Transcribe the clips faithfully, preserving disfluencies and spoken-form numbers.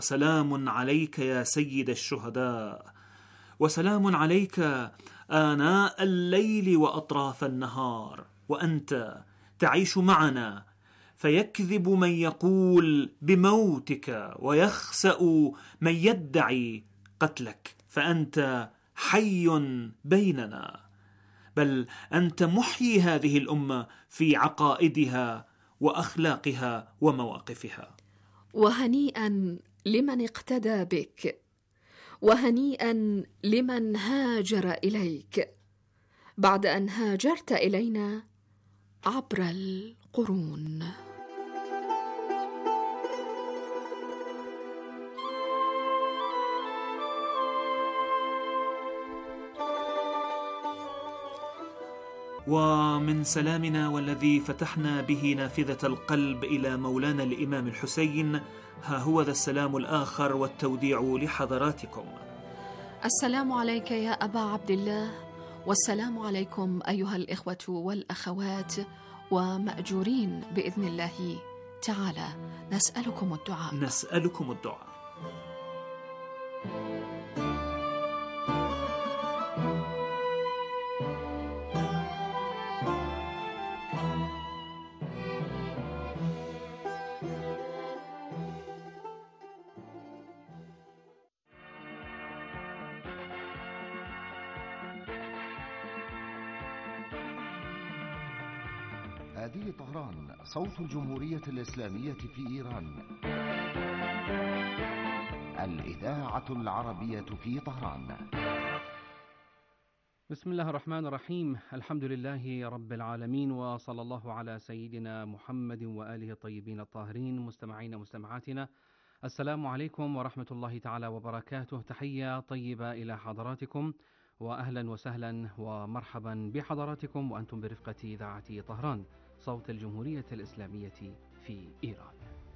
سلام عليك يا سيد الشهداء، وسلام عليك آناء الليل وأطراف النهار، وأنت تعيش معنا، فيكذب من يقول بموتك ويخسأ من يدعي قتلك، فأنت حي بيننا، بل أنت محيي هذه الأمة في عقائدها وأخلاقها ومواقفها. وهنيئا لمن اقتدى بك، وهنيئا لمن هاجر إليك بعد أن هاجرت إلينا عبر القرون. ومن سلامنا والذي فتحنا به نافذة القلب إلى مولانا الإمام الحسين، ها هو ذا السلام الآخر والتوديع لحضراتكم. السلام عليك يا أبا عبد الله، والسلام عليكم أيها الإخوة والأخوات، ومأجورين بإذن الله تعالى. نسألكم الدعاء نسألكم الدعاء. هذه طهران، صوت الجمهورية الإسلامية في إيران، الإذاعة العربية في طهران. بسم الله الرحمن الرحيم، الحمد لله رب العالمين، وصلى الله على سيدنا محمد وآله الطيبين الطاهرين. مستمعين مستمعاتنا، السلام عليكم ورحمة الله تعالى وبركاته. تحية طيبة إلى حضراتكم، وأهلا وسهلا ومرحبا بحضراتكم وأنتم برفقة إذاعة طهران، صوت الجمهورية الإسلامية في إيران.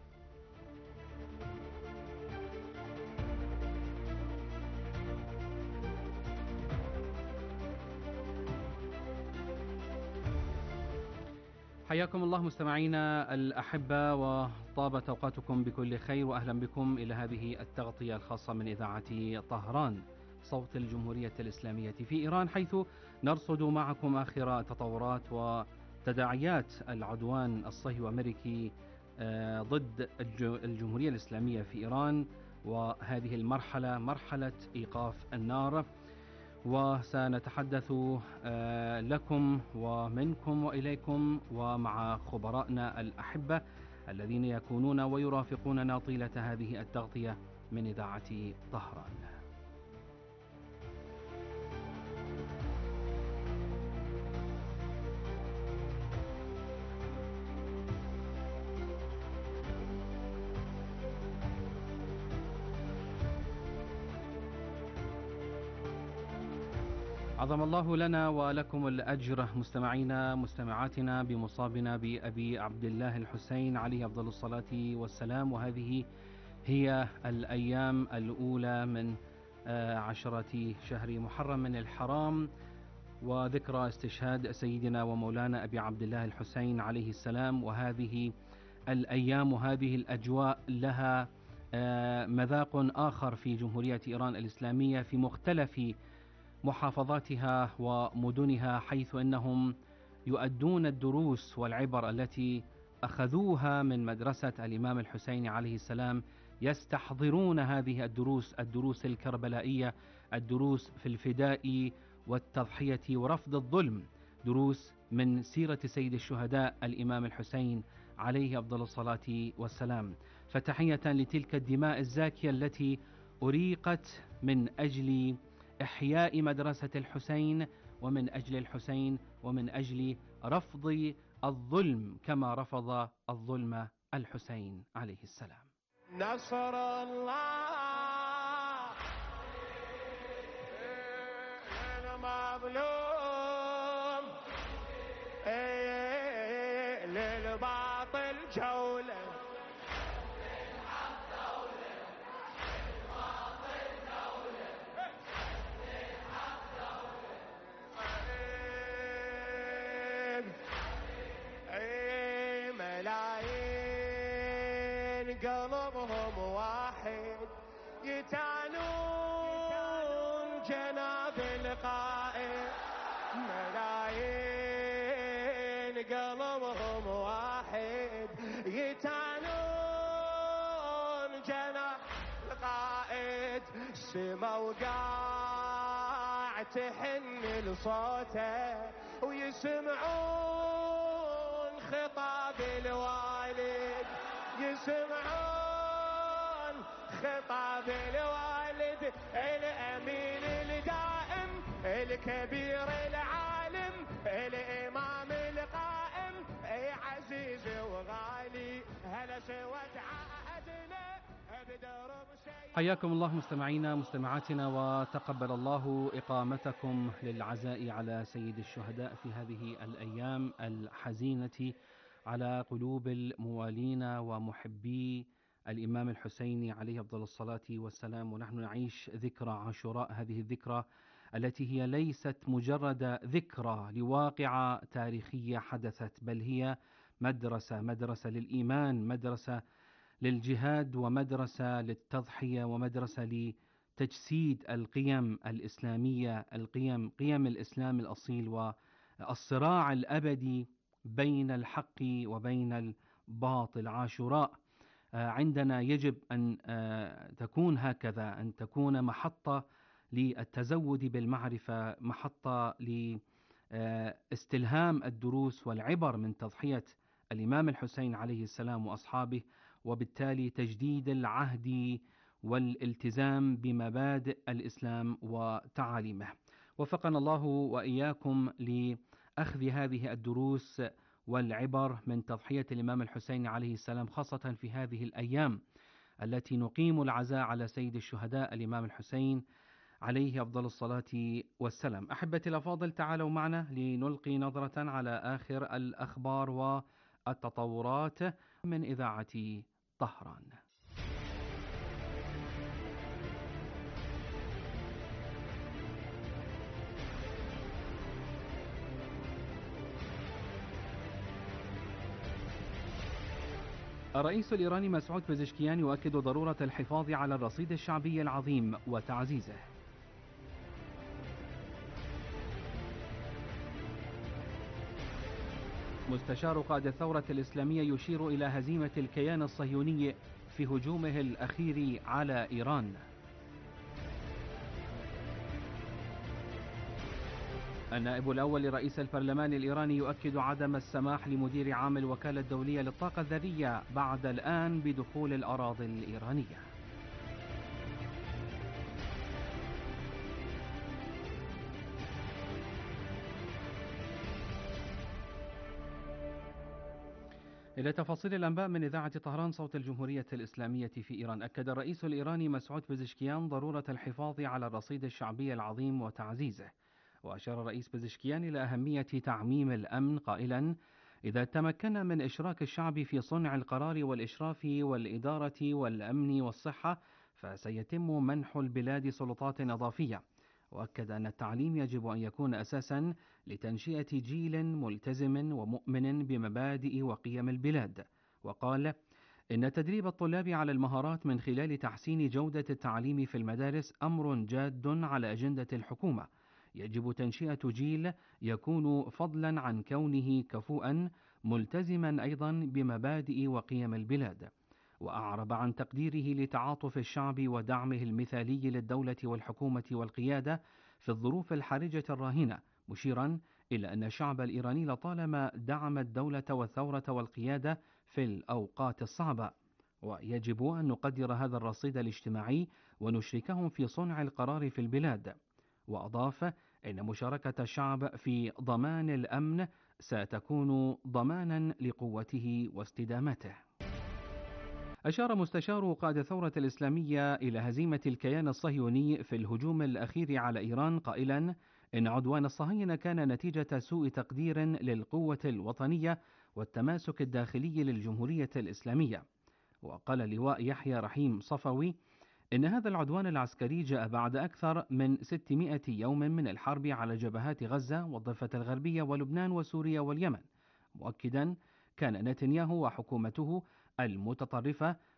حياكم الله مستمعينا الأحبة، وطابت أوقاتكم بكل خير، وأهلا بكم إلى هذه التغطية الخاصة من إذاعة طهران، صوت الجمهورية الإسلامية في إيران، حيث نرصد معكم آخر تطورات وتداعيات العدوان الصهيوني الأمريكي ضد الجمهورية الإسلامية في إيران، وهذه المرحلة مرحلة إيقاف النار. وسنتحدث لكم ومنكم وإليكم ومع خبرائنا الأحبة الذين يكونون ويرافقوننا طيلة هذه التغطية من إذاعة طهران. عظم الله لنا ولكم الأجر مستمعينا مستمعاتنا بمصابنا بأبي عبد الله الحسين عليه أفضل الصلاة والسلام. وهذه هي الأيام الأولى من عشرة شهر محرم من الحرام، وذكرى استشهاد سيدنا ومولانا أبي عبد الله الحسين عليه السلام. وهذه الأيام وهذه الأجواء لها مذاق آخر في جمهورية إيران الإسلامية في مختلف محافظاتها ومدنها، حيث أنهم يؤدون الدروس والعبر التي أخذوها من مدرسة الإمام الحسين عليه السلام، يستحضرون هذه الدروس، الدروس الكربلائية، الدروس في الفداء والتضحية ورفض الظلم، دروس من سيرة سيد الشهداء الإمام الحسين عليه أفضل الصلاة والسلام. فتحية لتلك الدماء الزاكية التي أريقت من أجل إحياء مدرسة الحسين، ومن أجل الحسين، ومن أجل رفض الظلم كما رفض الظلم الحسين عليه السلام. نصر الله المظلوم للباطل جولة، قلبهم واحد واحد يتعنون جناب القائد ملايين قلبهم واحد يتعنون جناب القائد سما وقاع تحن لصوته ويسمعون خطاب الوالد يسمعون خطاب الوالد الأمين الدائم الكبير العالم الإمام القائم اي عزيز وغالي هلا سوت عهدنا بدرب سيد. حياكم الله مستمعينا مستمعاتنا، وتقبل الله إقامتكم للعزاء على سيد الشهداء في هذه الأيام الحزينة على قلوب الموالين ومحبي الإمام الحسين عليه أفضل الصلاة والسلام. ونحن نعيش ذكرى عاشوراء، هذه الذكرى التي هي ليست مجرد ذكرى لواقعة تاريخية حدثت، بل هي مدرسة مدرسة للإيمان، مدرسة للجهاد، ومدرسة للتضحية، ومدرسة لتجسيد القيم الإسلامية، القيم قيم الإسلام الأصيل، والصراع الأبدي بين الحق وبين الباطل. عاشوراء عندنا يجب أن تكون هكذا، أن تكون محطة للتزود بالمعرفة، محطة لاستلهام الدروس والعبر من تضحية الإمام الحسين عليه السلام وأصحابه، وبالتالي تجديد العهد والالتزام بمبادئ الإسلام وتعاليمه. وفقنا الله وإياكم لأخذ هذه الدروس والعبر من تضحية الإمام الحسين عليه السلام، خاصة في هذه الأيام التي نقيم العزاء على سيد الشهداء الإمام الحسين عليه أفضل الصلاة والسلام. أحبتي الأفاضل، تعالوا معنا لنلقي نظرة على آخر الأخبار والتطورات من إذاعة طهران. الرئيس الإيراني مسعود بزشكيان يؤكد ضرورة الحفاظ على الرصيد الشعبي العظيم وتعزيزه. مستشار قائد الثورة الإسلامية يشير إلى هزيمة الكيان الصهيوني في هجومه الأخير على إيران. النائب الأول لرئيس البرلمان الإيراني يؤكد عدم السماح لمدير عام الوكالة الدولية للطاقة الذرية بعد الآن بدخول الأراضي الإيرانية. إلى تفاصيل الأنباء من إذاعة طهران صوت الجمهورية الإسلامية في إيران. أكد الرئيس الإيراني مسعود بزشكيان ضرورة الحفاظ على الرصيد الشعبي العظيم وتعزيزه. وأشار الرئيس بزشكيان إلى أهمية تعميم الأمن قائلا: إذا تمكنا من إشراك الشعب في صنع القرار والإشراف والإدارة والأمن والصحة فسيتم منح البلاد سلطات إضافية. وأكد أن التعليم يجب أن يكون أساسا لتنشئة جيل ملتزم ومؤمن بمبادئ وقيم البلاد. وقال إن تدريب الطلاب على المهارات من خلال تحسين جودة التعليم في المدارس أمر جاد على أجندة الحكومة. يجب تنشئة جيل يكون فضلا عن كونه كفؤا ملتزما أيضا بمبادئ وقيم البلاد. وأعرب عن تقديره لتعاطف الشعب ودعمه المثالي للدولة والحكومة والقيادة في الظروف الحرجة الراهنة، مشيرا إلى أن الشعب الإيراني لطالما دعم الدولة والثورة والقيادة في الأوقات الصعبة، ويجب أن نقدر هذا الرصيد الاجتماعي ونشركهم في صنع القرار في البلاد. وأضاف إن مشاركة الشعب في ضمان الأمن ستكون ضمانا لقوته واستدامته. أشار مستشار قائد الثورة الإسلامية إلى هزيمة الكيان الصهيوني في الهجوم الأخير على إيران قائلا إن عدوان الصهاينة كان نتيجة سوء تقدير للقوة الوطنية والتماسك الداخلي للجمهورية الإسلامية. وقال اللواء يحيى رحيم صفوي إن هذا العدوان العسكري جاء بعد أكثر من ستمائة يوم من الحرب على جبهات غزة والضفة الغربية ولبنان وسوريا واليمن، مؤكدا كان نتنياهو وحكومته المتطرفة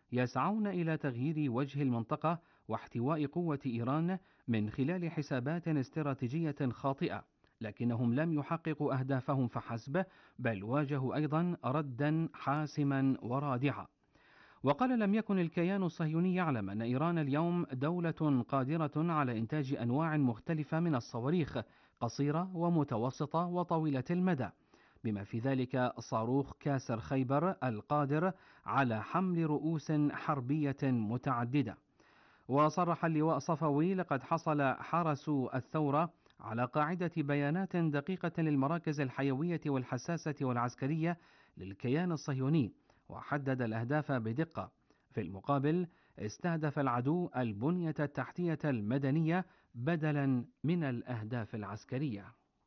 يسعون إلى تغيير وجه المنطقة واحتواء قوة إيران من خلال حسابات استراتيجية خاطئة، لكنهم لم يحققوا أهدافهم فحسب، بل واجهوا أيضا ردا حاسما ورادعا. وقال لم يكن الكيان الصهيوني يعلم أن إيران اليوم دولة قادرة على إنتاج أنواع مختلفة من الصواريخ قصيرة ومتوسطة وطويلة المدى، بما في ذلك صاروخ كاسر خيبر القادر على حمل رؤوس حربية متعددة. وصرح اللواء صفوي: لقد حصل حرس الثورة على قاعدة بيانات دقيقة للمراكز الحيوية والحساسة والعسكرية للكيان الصهيوني، وحدد الأهداف بدقة. في المقابل استهدف العدو البنية التحتية المدنية بدلا من الأهداف العسكرية.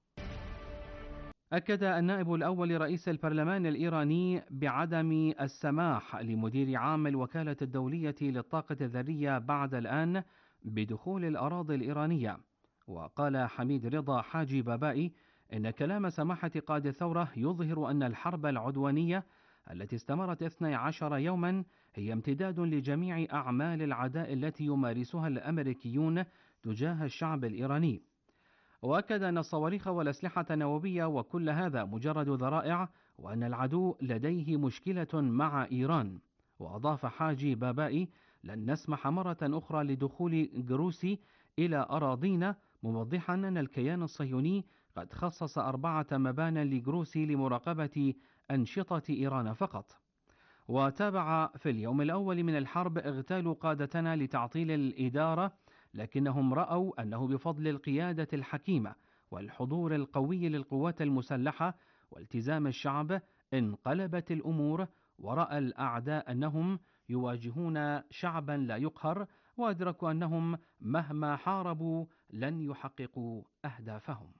أكد النائب الأول لرئيس البرلمان الإيراني بعدم السماح لمدير عام الوكالة الدولية للطاقة الذرية بعد الآن بدخول الأراضي الإيرانية. وقال حميد رضا حاجي بابائي إن كلام سماحة قائد الثورة يظهر أن الحرب العدوانية التي استمرت اثني عشر يوما هي امتداد لجميع أعمال العداء التي يمارسها الأمريكيون تجاه الشعب الإيراني. وأكد أن الصواريخ والأسلحة النووية وكل هذا مجرد ذرائع، وأن العدو لديه مشكلة مع إيران. وأضاف حاجي بابائي: لن نسمح مرة أخرى لدخول جروسي إلى أراضينا، موضحا أن الكيان الصهيوني قد خصص أربعة مبانٍ لجروسي لمراقبة أنشطة إيران فقط. وتابع: في اليوم الأول من الحرب اغتالوا قادتنا لتعطيل الإدارة، لكنهم رأوا أنه بفضل القيادة الحكيمة والحضور القوي للقوات المسلحة والتزام الشعب انقلبت الأمور، ورأى الأعداء أنهم يواجهون شعبا لا يقهر، وأدركوا أنهم مهما حاربوا لن يحققوا أهدافهم.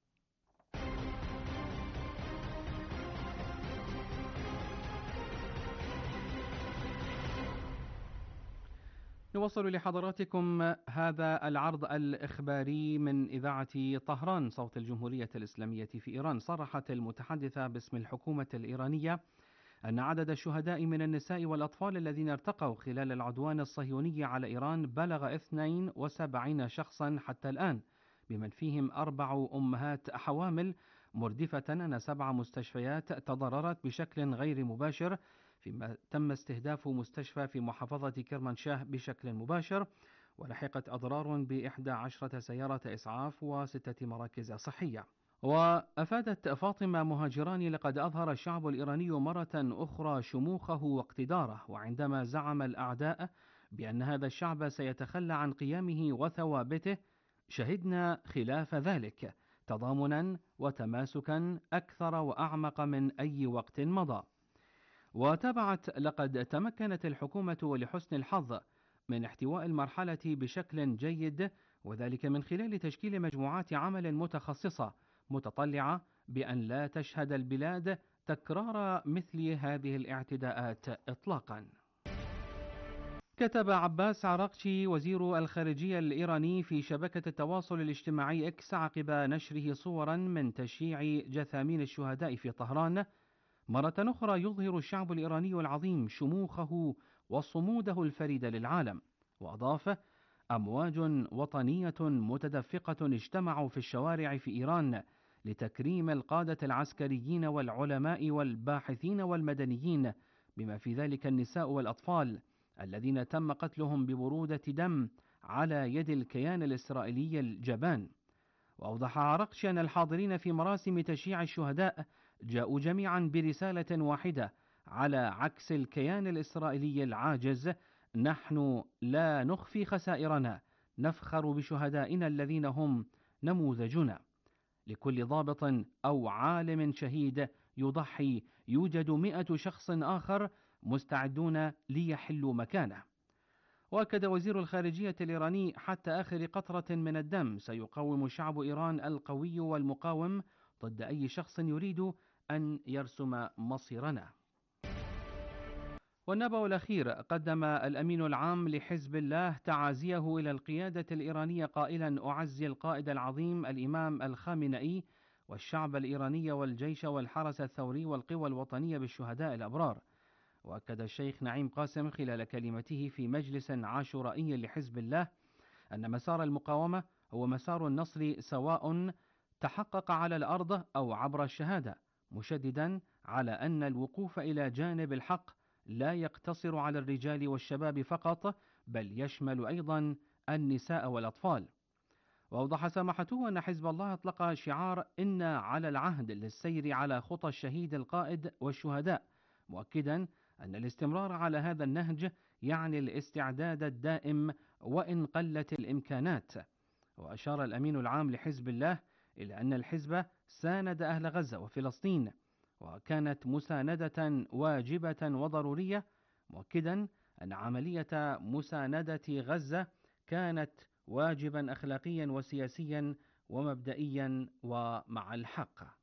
نوصل لحضراتكم هذا العرض الإخباري من إذاعة طهران صوت الجمهورية الإسلامية في إيران. صرحت المتحدثة باسم الحكومة الإيرانية أن عدد الشهداء من النساء والأطفال الذين ارتقوا خلال العدوان الصهيوني على إيران بلغ اثنين وسبعين شخصا حتى الآن، بمن فيهم أربع أمهات حوامل، مردفة أن سبع مستشفيات تضررت بشكل غير مباشر، فيما تم استهداف مستشفى في محافظة كرمانشاه بشكل مباشر، ولحقت أضرار بإحدى عشرة سيارة إسعاف وستة مراكز صحية. وأفادت فاطمة مهاجراني: لقد أظهر الشعب الإيراني مرة أخرى شموخه واقتداره، وعندما زعم الأعداء بأن هذا الشعب سيتخلى عن قيمه وثوابته شهدنا خلاف ذلك، تضامنا وتماسكا أكثر وأعمق من أي وقت مضى. وتابعت: لقد تمكنت الحكومة ولحسن الحظ من احتواء المرحلة بشكل جيد، وذلك من خلال تشكيل مجموعات عمل متخصصة متطلعة بأن لا تشهد البلاد تكرار مثل هذه الاعتداءات إطلاقا. كتب عباس عراقشي وزير الخارجية الإيراني في شبكة التواصل الاجتماعي إكس عقب نشره صورا من تشييع جثامين الشهداء في طهران: مرة أخرى يظهر الشعب الإيراني العظيم شموخه وصموده الفريد للعالم. وأضاف: أمواج وطنية متدفقة اجتمعوا في الشوارع في إيران لتكريم القادة العسكريين والعلماء والباحثين والمدنيين، بما في ذلك النساء والأطفال الذين تم قتلهم ببرودة دم على يد الكيان الإسرائيلي الجبان. وأوضح عراقشي أن الحاضرين في مراسم تشييع الشهداء جاءوا جميعا برسالة واحدة على عكس الكيان الإسرائيلي العاجز: نحن لا نخفي خسائرنا، نفخر بشهدائنا الذين هم نموذجنا. لكل ضابط أو عالم شهيد يضحي يوجد مئة شخص آخر مستعدون ليحلوا مكانه. وأكد وزير الخارجية الإيراني: حتى آخر قطرة من الدم سيقاوم شعب إيران القوي والمقاوم ضد أي شخص يريد أن يرسم مصيرنا. والنبأ الأخير: قدم الأمين العام لحزب الله تعازيه إلى القيادة الإيرانية قائلا: أعزي القائد العظيم الإمام الخامنئي والشعب الإيراني والجيش والحرس الثوري والقوى الوطنية بالشهداء الأبرار. وأكد الشيخ نعيم قاسم خلال كلمته في مجلس عاشورائي لحزب الله أن مسار المقاومة هو مسار النصر سواء تحقق على الأرض أو عبر الشهادة، مشددا على أن الوقوف إلى جانب الحق لا يقتصر على الرجال والشباب فقط، بل يشمل أيضا النساء والأطفال. وأوضح سماحته أن حزب الله أطلق شعار إن على العهد للسير على خطى الشهيد القائد والشهداء، مؤكدا أن الاستمرار على هذا النهج يعني الاستعداد الدائم وإن قلت الإمكانات. وأشار الأمين العام لحزب الله إلى أن الحزب ساند أهل غزة وفلسطين، وكانت مساندة واجبة وضرورية، مؤكدا أن عملية مساندة غزة كانت واجبا أخلاقيا وسياسيا ومبدئيا ومع الحق.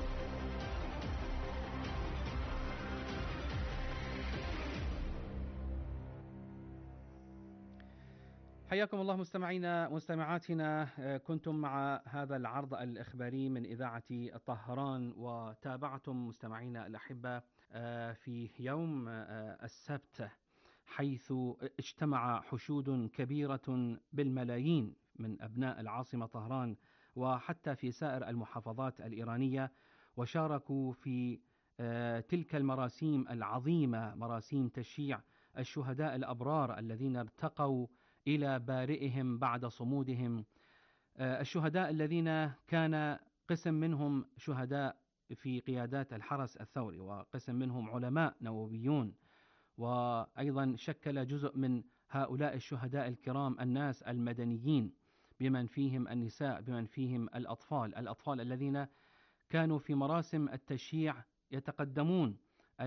حياكم الله مستمعينا مستمعاتنا، كنتم مع هذا العرض الإخباري من إذاعة طهران، وتابعتم مستمعينا الأحبة في يوم السبت حيث اجتمع حشود كبيرة بالملايين من أبناء العاصمة طهران وحتى في سائر المحافظات الإيرانية، وشاركوا في تلك المراسيم العظيمة، مراسيم تشييع الشهداء الأبرار الذين ارتقوا إلى بارئهم بعد صمودهم، الشهداء الذين كان قسم منهم شهداء في قيادات الحرس الثوري، وقسم منهم علماء نوويون، وأيضا شكل جزء من هؤلاء الشهداء الكرام الناس المدنيين، بمن فيهم النساء، بمن فيهم الأطفال الأطفال الذين كانوا في مراسم التشييع يتقدمون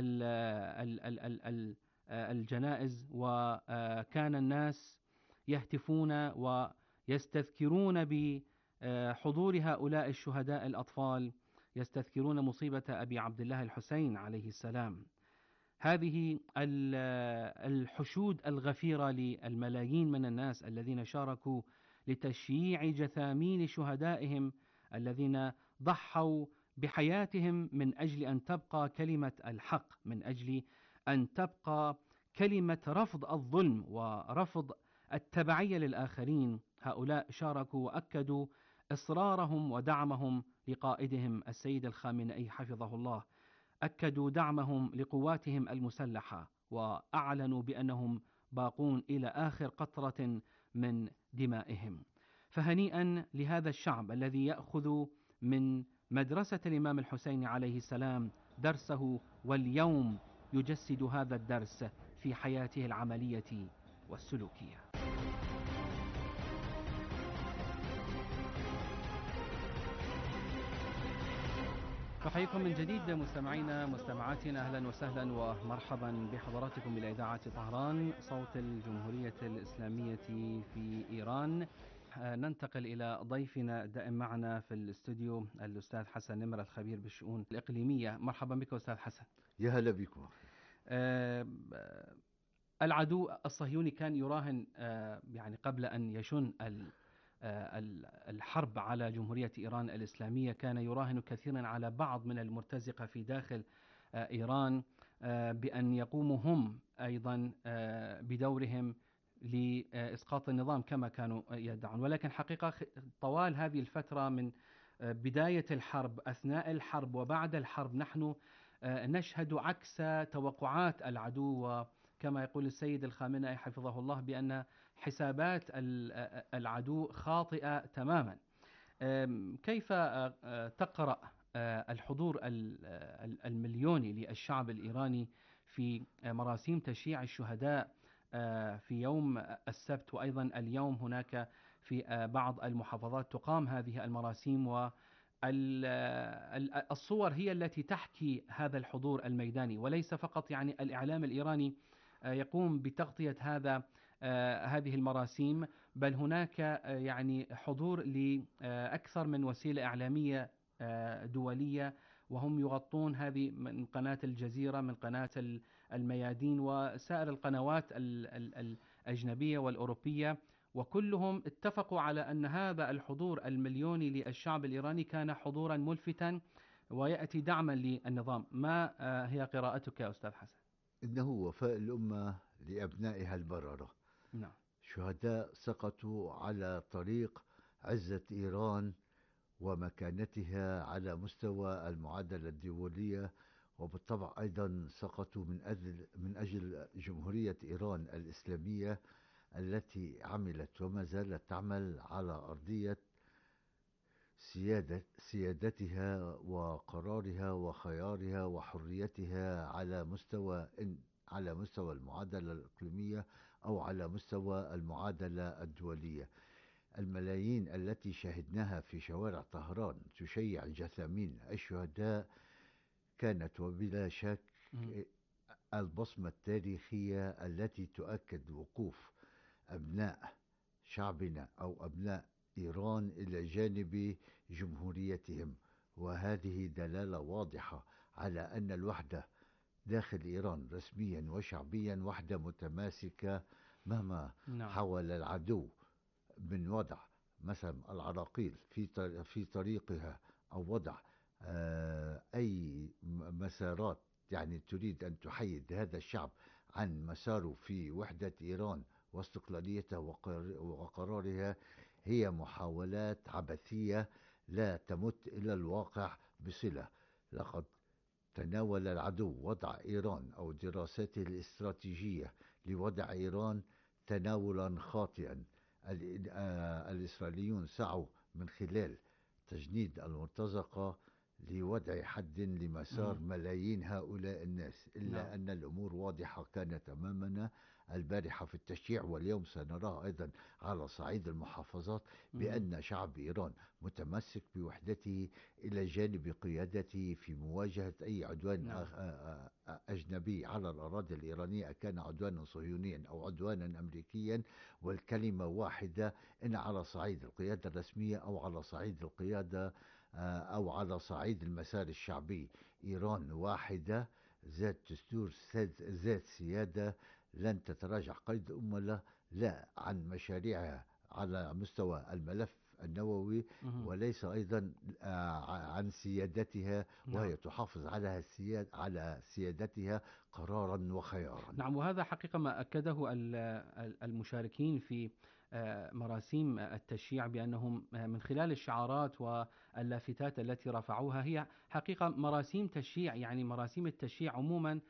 الجنائز، وكان الناس يهتفون ويستذكرون بحضور هؤلاء الشهداء الأطفال، يستذكرون مصيبة أبي عبد الله الحسين عليه السلام. هذه الحشود الغفيرة للملايين من الناس الذين شاركوا لتشييع جثامين شهدائهم الذين ضحوا بحياتهم من أجل أن تبقى كلمة الحق، من أجل أن تبقى كلمة رفض الظلم ورفض التبعية للآخرين. هؤلاء شاركوا وأكدوا إصرارهم ودعمهم لقائدهم السيد الخامنئي حفظه الله، أكدوا دعمهم لقواتهم المسلحة، وأعلنوا بأنهم باقون إلى آخر قطرة من دمائهم. فهنيئا لهذا الشعب الذي يأخذ من مدرسة الإمام الحسين عليه السلام درسه، واليوم يجسد هذا الدرس في حياته العملية والسلوكية. نحييكم من جديد مستمعينا مستمعاتنا، أهلا وسهلا ومرحبا بحضراتكم إلى إذاعة طهران صوت الجمهورية الإسلامية في إيران. ننتقل إلى ضيفنا الدائم معنا في الاستوديو الأستاذ حسن نمر الخبير بالشؤون الإقليمية. مرحبا بك أستاذ حسن. يا هلا بكم. آه العدو الصهيوني كان يراهن آه يعني قبل أن يشن الحرب على جمهورية إيران الإسلامية، كان يراهن كثيرا على بعض من المرتزقة في داخل إيران بأن يقوموا هم أيضا بدورهم لإسقاط النظام كما كانوا يدعون. ولكن حقيقة طوال هذه الفترة من بداية الحرب، أثناء الحرب، وبعد الحرب، نحن نشهد عكس توقعات العدو، كما يقول السيد الخامنئي حفظه الله بأن حسابات العدو خاطئة تماما. كيف تقرأ الحضور المليوني للشعب الإيراني في مراسيم تشييع الشهداء في يوم السبت، وأيضا اليوم هناك في بعض المحافظات تقام هذه المراسيم، والصور هي التي تحكي هذا الحضور الميداني، وليس فقط يعني الإعلام الإيراني يقوم بتغطية هذا هذه المراسيم، بل هناك يعني حضور لأكثر من وسيلة إعلامية دولية، وهم يغطون هذه من قناة الجزيرة، من قناة الميادين، وسائر القنوات الأجنبية والأوروبية، وكلهم اتفقوا على أن هذا الحضور المليوني للشعب الإيراني كان حضورا ملفتا ويأتي دعما للنظام. ما هي قراءتك يا أستاذ حسن؟ إنه وفاء الأمة لأبنائها البررة. نعم. شهداء سقطوا على طريق عزة إيران ومكانتها على مستوى المعادلة الدولية، وبالطبع أيضا سقطوا من أجل, من أجل جمهورية إيران الإسلامية التي عملت وما زالت تعمل على أرضية سيادة سيادتها وقرارها وخيارها وحريتها على مستوى على مستوى المعادلة الإقليمية أو على مستوى المعادلة الدولية. الملايين التي شهدناها في شوارع طهران تشيع جثامين الشهداء كانت وبلا شك البصمة التاريخية التي تؤكد وقوف أبناء شعبنا أو أبناء إيران إلى جانب جمهوريتهم، وهذه دلالة واضحة على أن الوحدة داخل إيران رسميا وشعبيا وحدة متماسكة مهما نعم. حاول العدو من وضع مثلا العراقيل في في طريقها أو وضع أي مسارات يعني تريد أن تحيد هذا الشعب عن مساره في وحدة إيران واستقلاليتها وقرارها، هي محاولات عبثية لا تمت إلى الواقع بصلة. لقد تناول العدو وضع إيران أو دراساته الاستراتيجية لوضع إيران تناولا خاطئا. الإسرائيليون سعوا من خلال تجنيد المرتزقة لوضع حد لمسار ملايين هؤلاء الناس، إلا نعم. أن الأمور واضحة كانت أمامنا البارحة في التشييع، واليوم سنراه أيضا على صعيد المحافظات بأن شعب إيران متمسك بوحدته إلى جانب قيادته في مواجهة أي عدوان نعم. أجنبي على الأراضي الإيرانية، كان عدوانا صهيونيا أو عدوانا أمريكيا، والكلمة واحدة إن على صعيد القيادة الرسمية أو على صعيد القيادة أو على صعيد المسار الشعبي، إيران واحدة ذات دستور ذات سيادة لن تتراجع قيد أمة لا عن مشاريعها على مستوى الملف النووي وليس أيضا عن سيادتها، وهي تحافظ على السياد على سيادتها قرارا وخيارا. نعم، وهذا حقيقة ما أكده المشاركين في مراسيم التشييع بأنهم من خلال الشعارات واللافتات التي رفعوها هي حقيقة مراسيم تشييع. يعني مراسيم التشييع عموما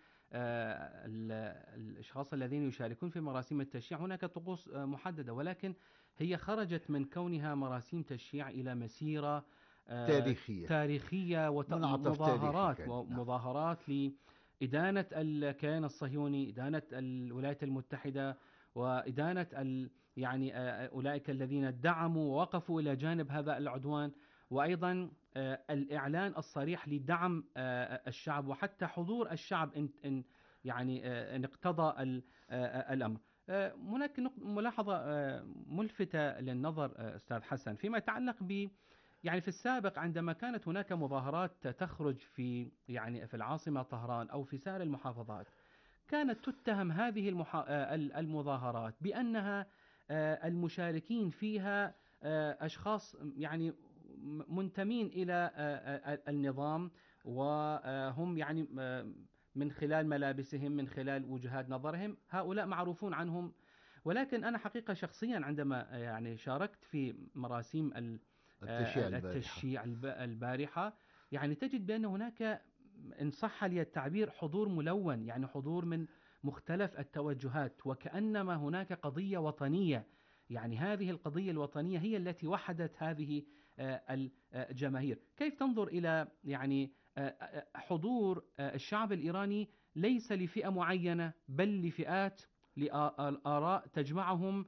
الأشخاص الذين يشاركون في مراسيم التشييع هناك طقوس محددة، ولكن هي خرجت من كونها مراسيم تشييع إلى مسيرة تاريخية تاريخية ومظاهرات ومظاهرات لإدانة الكيان الصهيوني، إدانة الولايات المتحدة، وإدانة ال يعني أولئك الذين دعموا ووقفوا إلى جانب هذا العدوان، وأيضا الإعلان الصريح لدعم الشعب وحتى حضور الشعب إن إن يعني إن اقتضى الأمر. هناك ملاحظة ملفتة للنظر أستاذ حسن فيما يتعلق ب يعني في السابق عندما كانت هناك مظاهرات تخرج في يعني في العاصمة طهران أو في سائر المحافظات، كانت تتهم هذه المحا... المظاهرات بأنها المشاركين فيها أشخاص يعني منتمين إلى النظام، وهم يعني من خلال ملابسهم من خلال وجهات نظرهم هؤلاء معروفون عنهم. ولكن أنا حقيقة شخصيا عندما يعني شاركت في مراسيم التشييع التشييع البارحة يعني تجد بأن هناك إن صح لي التعبير حضور ملون، يعني حضور من مختلف التوجهات، وكأنما هناك قضية وطنية. يعني هذه القضية الوطنية هي التي وحدت هذه الجماهير. كيف تنظر إلى يعني حضور الشعب الإيراني ليس لفئة معينة بل لفئات لآراء تجمعهم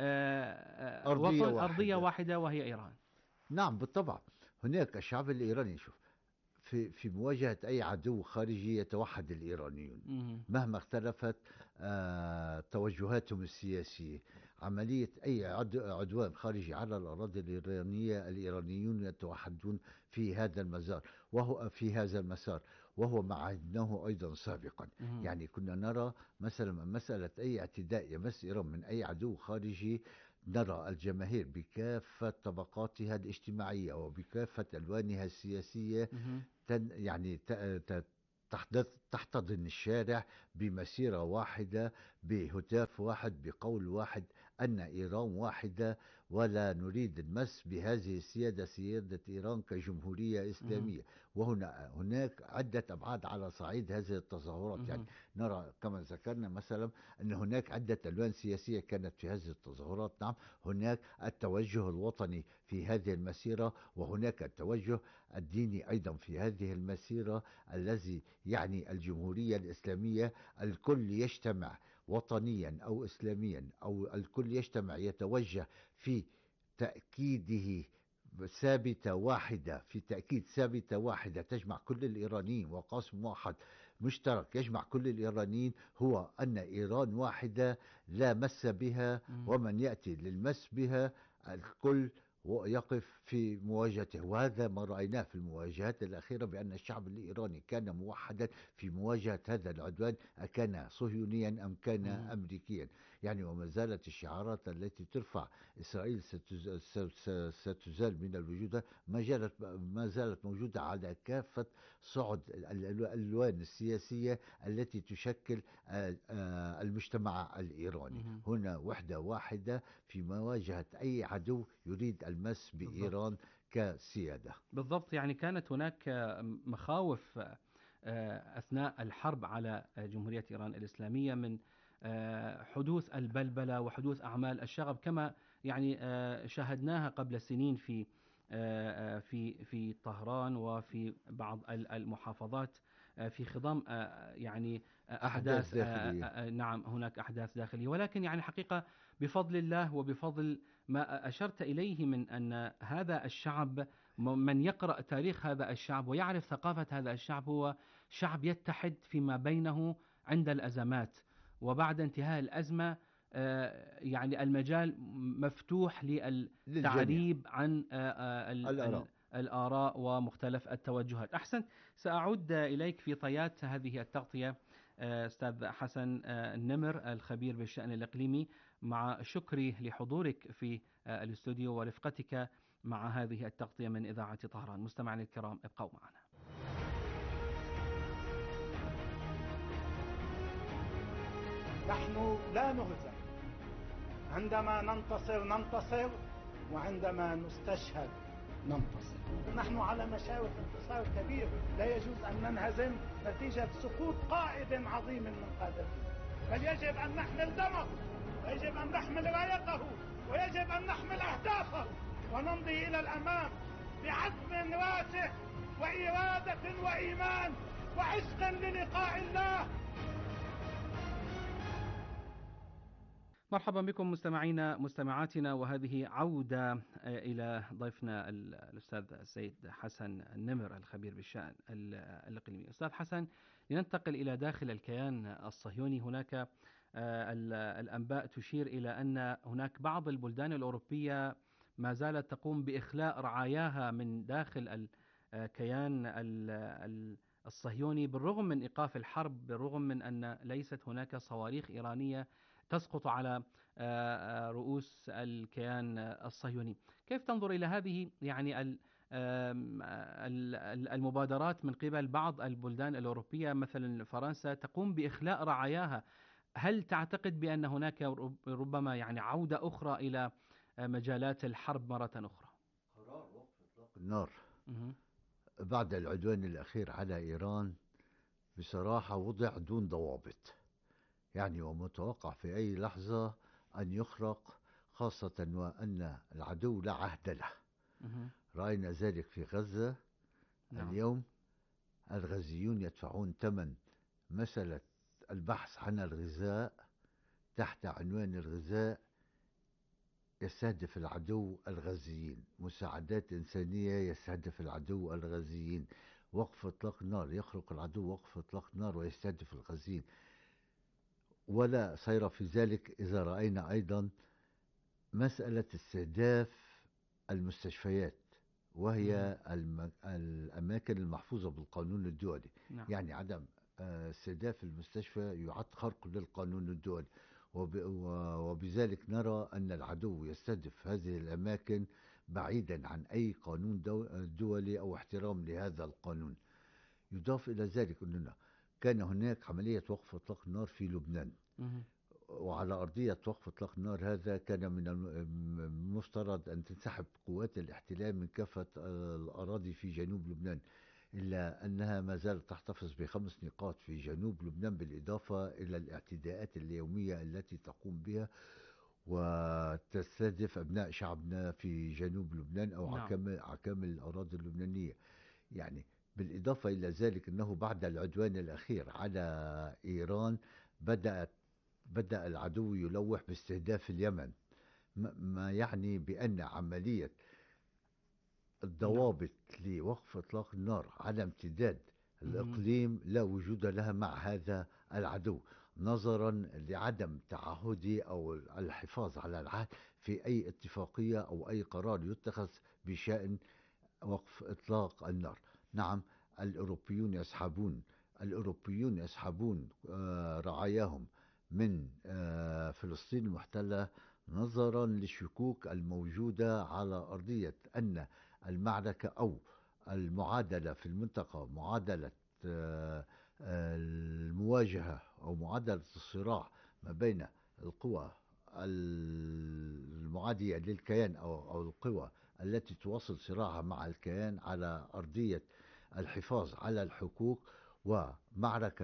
أرضية وطن واحدة. أرضية واحدة وهي إيران؟ نعم بالطبع، هناك الشعب الإيراني شوف في في مواجهة أي عدو خارجي يتوحد الإيرانيون مهما اختلفت آه توجهاتهم السياسية. عملية أي عدوان خارجي على الأراضي الإيرانية الإيرانيون يتوحدون في هذا المسار وهو في هذا المسار وهو ما عهدناه أيضا سابقا. يعني كنا نرى مثلا مسألة أي اعتداء يمس إيران من أي عدو خارجي، نرى الجماهير بكافة طبقاتها الاجتماعية وبكافة ألوانها السياسية تن يعني تحتضن الشارع بمسيرة واحدة، بهتاف واحد، بقول واحد، أن إيران واحدة، ولا نريد المس بهذه السيادة، سيادة إيران كجمهورية إسلامية. وهنا هناك عدة أبعاد على صعيد هذه التظاهرات. يعني نرى كما ذكرنا مثلا أن هناك عدة ألوان سياسية كانت في هذه التظاهرات. نعم، هناك التوجه الوطني في هذه المسيرة، وهناك التوجه الديني أيضا في هذه المسيرة، الذي يعني الجمهورية الإسلامية. الكل يجتمع وطنيا أو إسلاميا، أو الكل يجتمع يتوجه في تأكيده ثابتة واحدة، في تأكيد ثابتة واحدة تجمع كل الإيرانيين، وقاسم واحد مشترك يجمع كل الإيرانيين، هو أن إيران واحدة لا مس بها، ومن يأتي للمس بها الكل ويقف في مواجهته. وهذا ما رأيناه في المواجهات الأخيرة، بأن الشعب الإيراني كان موحدا في مواجهة هذا العدوان، أكان صهيونيا أم كان أمريكيا. يعني وما زالت الشعارات التي ترفع إسرائيل ستزال من الوجود ما زالت ما زالت موجودة على كافة صعد الألوان السياسية التي تشكل المجتمع الإيراني. هنا وحدة واحدة في مواجهة أي عدو يريد المس بإيران كسيادة. بالضبط. يعني كانت هناك مخاوف أثناء الحرب على جمهورية إيران الإسلامية من حدوث البلبلة وحدوث أعمال الشغب، كما يعني شاهدناها قبل سنين في في في طهران وفي بعض المحافظات في خضم يعني أحداث, أحداث نعم هناك أحداث داخلية. ولكن يعني حقيقة بفضل الله وبفضل ما أشرت إليه من أن هذا الشعب، من يقرأ تاريخ هذا الشعب ويعرف ثقافة هذا الشعب، هو شعب يتحد فيما بينه عند الأزمات، وبعد انتهاء الأزمة يعني المجال مفتوح للتعريب عن الآراء. الآراء ومختلف التوجهات. أحسن، سأعود إليك في طيات هذه التغطية أستاذ حسن النمر الخبير بالشأن الإقليمي، مع شكري لحضورك في الاستوديو ورفقتك مع هذه التغطية من إذاعة طهران. مستمعينا الكرام، ابقوا معنا. نحن لا نهزم، عندما ننتصر ننتصر، وعندما نستشهد ننتصر. نحن على مشارف انتصار كبير، لا يجوز أن ننهزم نتيجة سقوط قائد عظيم من قادته، بل يجب أن نحمل دمه، ويجب أن نحمل رايته، ويجب أن نحمل أهدافه، ونمضي إلى الأمام بعزم راسخ وإرادة وإيمان وعشق للقاء الله. مرحبا بكم مستمعينا مستمعاتنا، وهذه عودة إلى ضيفنا الأستاذ السيد حسن النمر الخبير بالشأن الإقليمي. أستاذ حسن، لننتقل إلى داخل الكيان الصهيوني. هناك الأنباء تشير إلى أن هناك بعض البلدان الأوروبية ما زالت تقوم بإخلاء رعاياها من داخل الكيان الصهيوني، بالرغم من إيقاف الحرب، بالرغم من أن ليست هناك صواريخ إيرانية تسقط على رؤوس الكيان الصهيوني. كيف تنظر إلى هذه يعني المبادرات من قبل بعض البلدان الأوروبية، مثلا فرنسا تقوم بإخلاء رعاياها؟ هل تعتقد بأن هناك ربما يعني عودة أخرى إلى مجالات الحرب مرة أخرى؟ قرار وقف إطلاق النار بعد العدوان الأخير على إيران بصراحة وضع دون ضوابط، يعني ومتوقع في أي لحظة أن يخرق، خاصة وأن العدو لا عهد له. رأينا ذلك في غزة. نعم. اليوم الغزيون يدفعون ثمن مسألة البحث عن الغذاء، تحت عنوان الغذاء يستهدف العدو الغزيين، مساعدات إنسانية يستهدف العدو الغزيين، وقف إطلاق النار يخرق العدو، وقف إطلاق النار ويستهدف الغزيين. ولا صير في ذلك إذا رأينا أيضا مسألة استهداف المستشفيات، وهي الم... الأماكن المحفوظة بالقانون الدولي. نعم. يعني عدم استهداف المستشفى يعد خرق للقانون الدولي، وب... وبذلك نرى أن العدو يستهدف هذه الأماكن بعيدا عن أي قانون دو... دولي أو احترام لهذا القانون. يضاف إلى ذلك أننا كان هناك عملية وقف إطلاق النار في لبنان، مهم. وعلى أرضية وقف إطلاق النار هذا كان من الم- المفترض أن تنسحب قوات الاحتلال من كافة آه، الأراضي في جنوب لبنان، إلا أنها ما زالت تحتفظ بخمس نقاط في جنوب لبنان بالإضافة إلى الاعتداءات اليومية التي تقوم بها وتستهدف أبناء شعبنا في جنوب لبنان أو نعم. عكام عكامل الأراضي اللبنانية. يعني بالإضافة إلى ذلك أنه بعد العدوان الأخير على إيران بدأت بدأ العدو يلوح باستهداف اليمن، م- ما يعني بأن عملية الضوابط لوقف إطلاق النار على امتداد مهم. الإقليم لا وجود لها مع هذا العدو، نظرا لعدم تعهده أو الحفاظ على العهد في أي اتفاقية أو أي قرار يتخذ بشأن وقف إطلاق النار. نعم، الأوروبيون يسحبون الأوروبيون يسحبون آه، رعاياهم من آه، فلسطين المحتلة نظرا للشكوك الموجودة على أرضية أن المعركة أو المعادلة في المنطقة، معادلة آه، آه، المواجهة أو معادلة الصراع ما بين القوى المعادية للكيان أو أو القوى التي تواصل صراعها مع الكيان على أرضية الحفاظ على الحقوق، ومعركة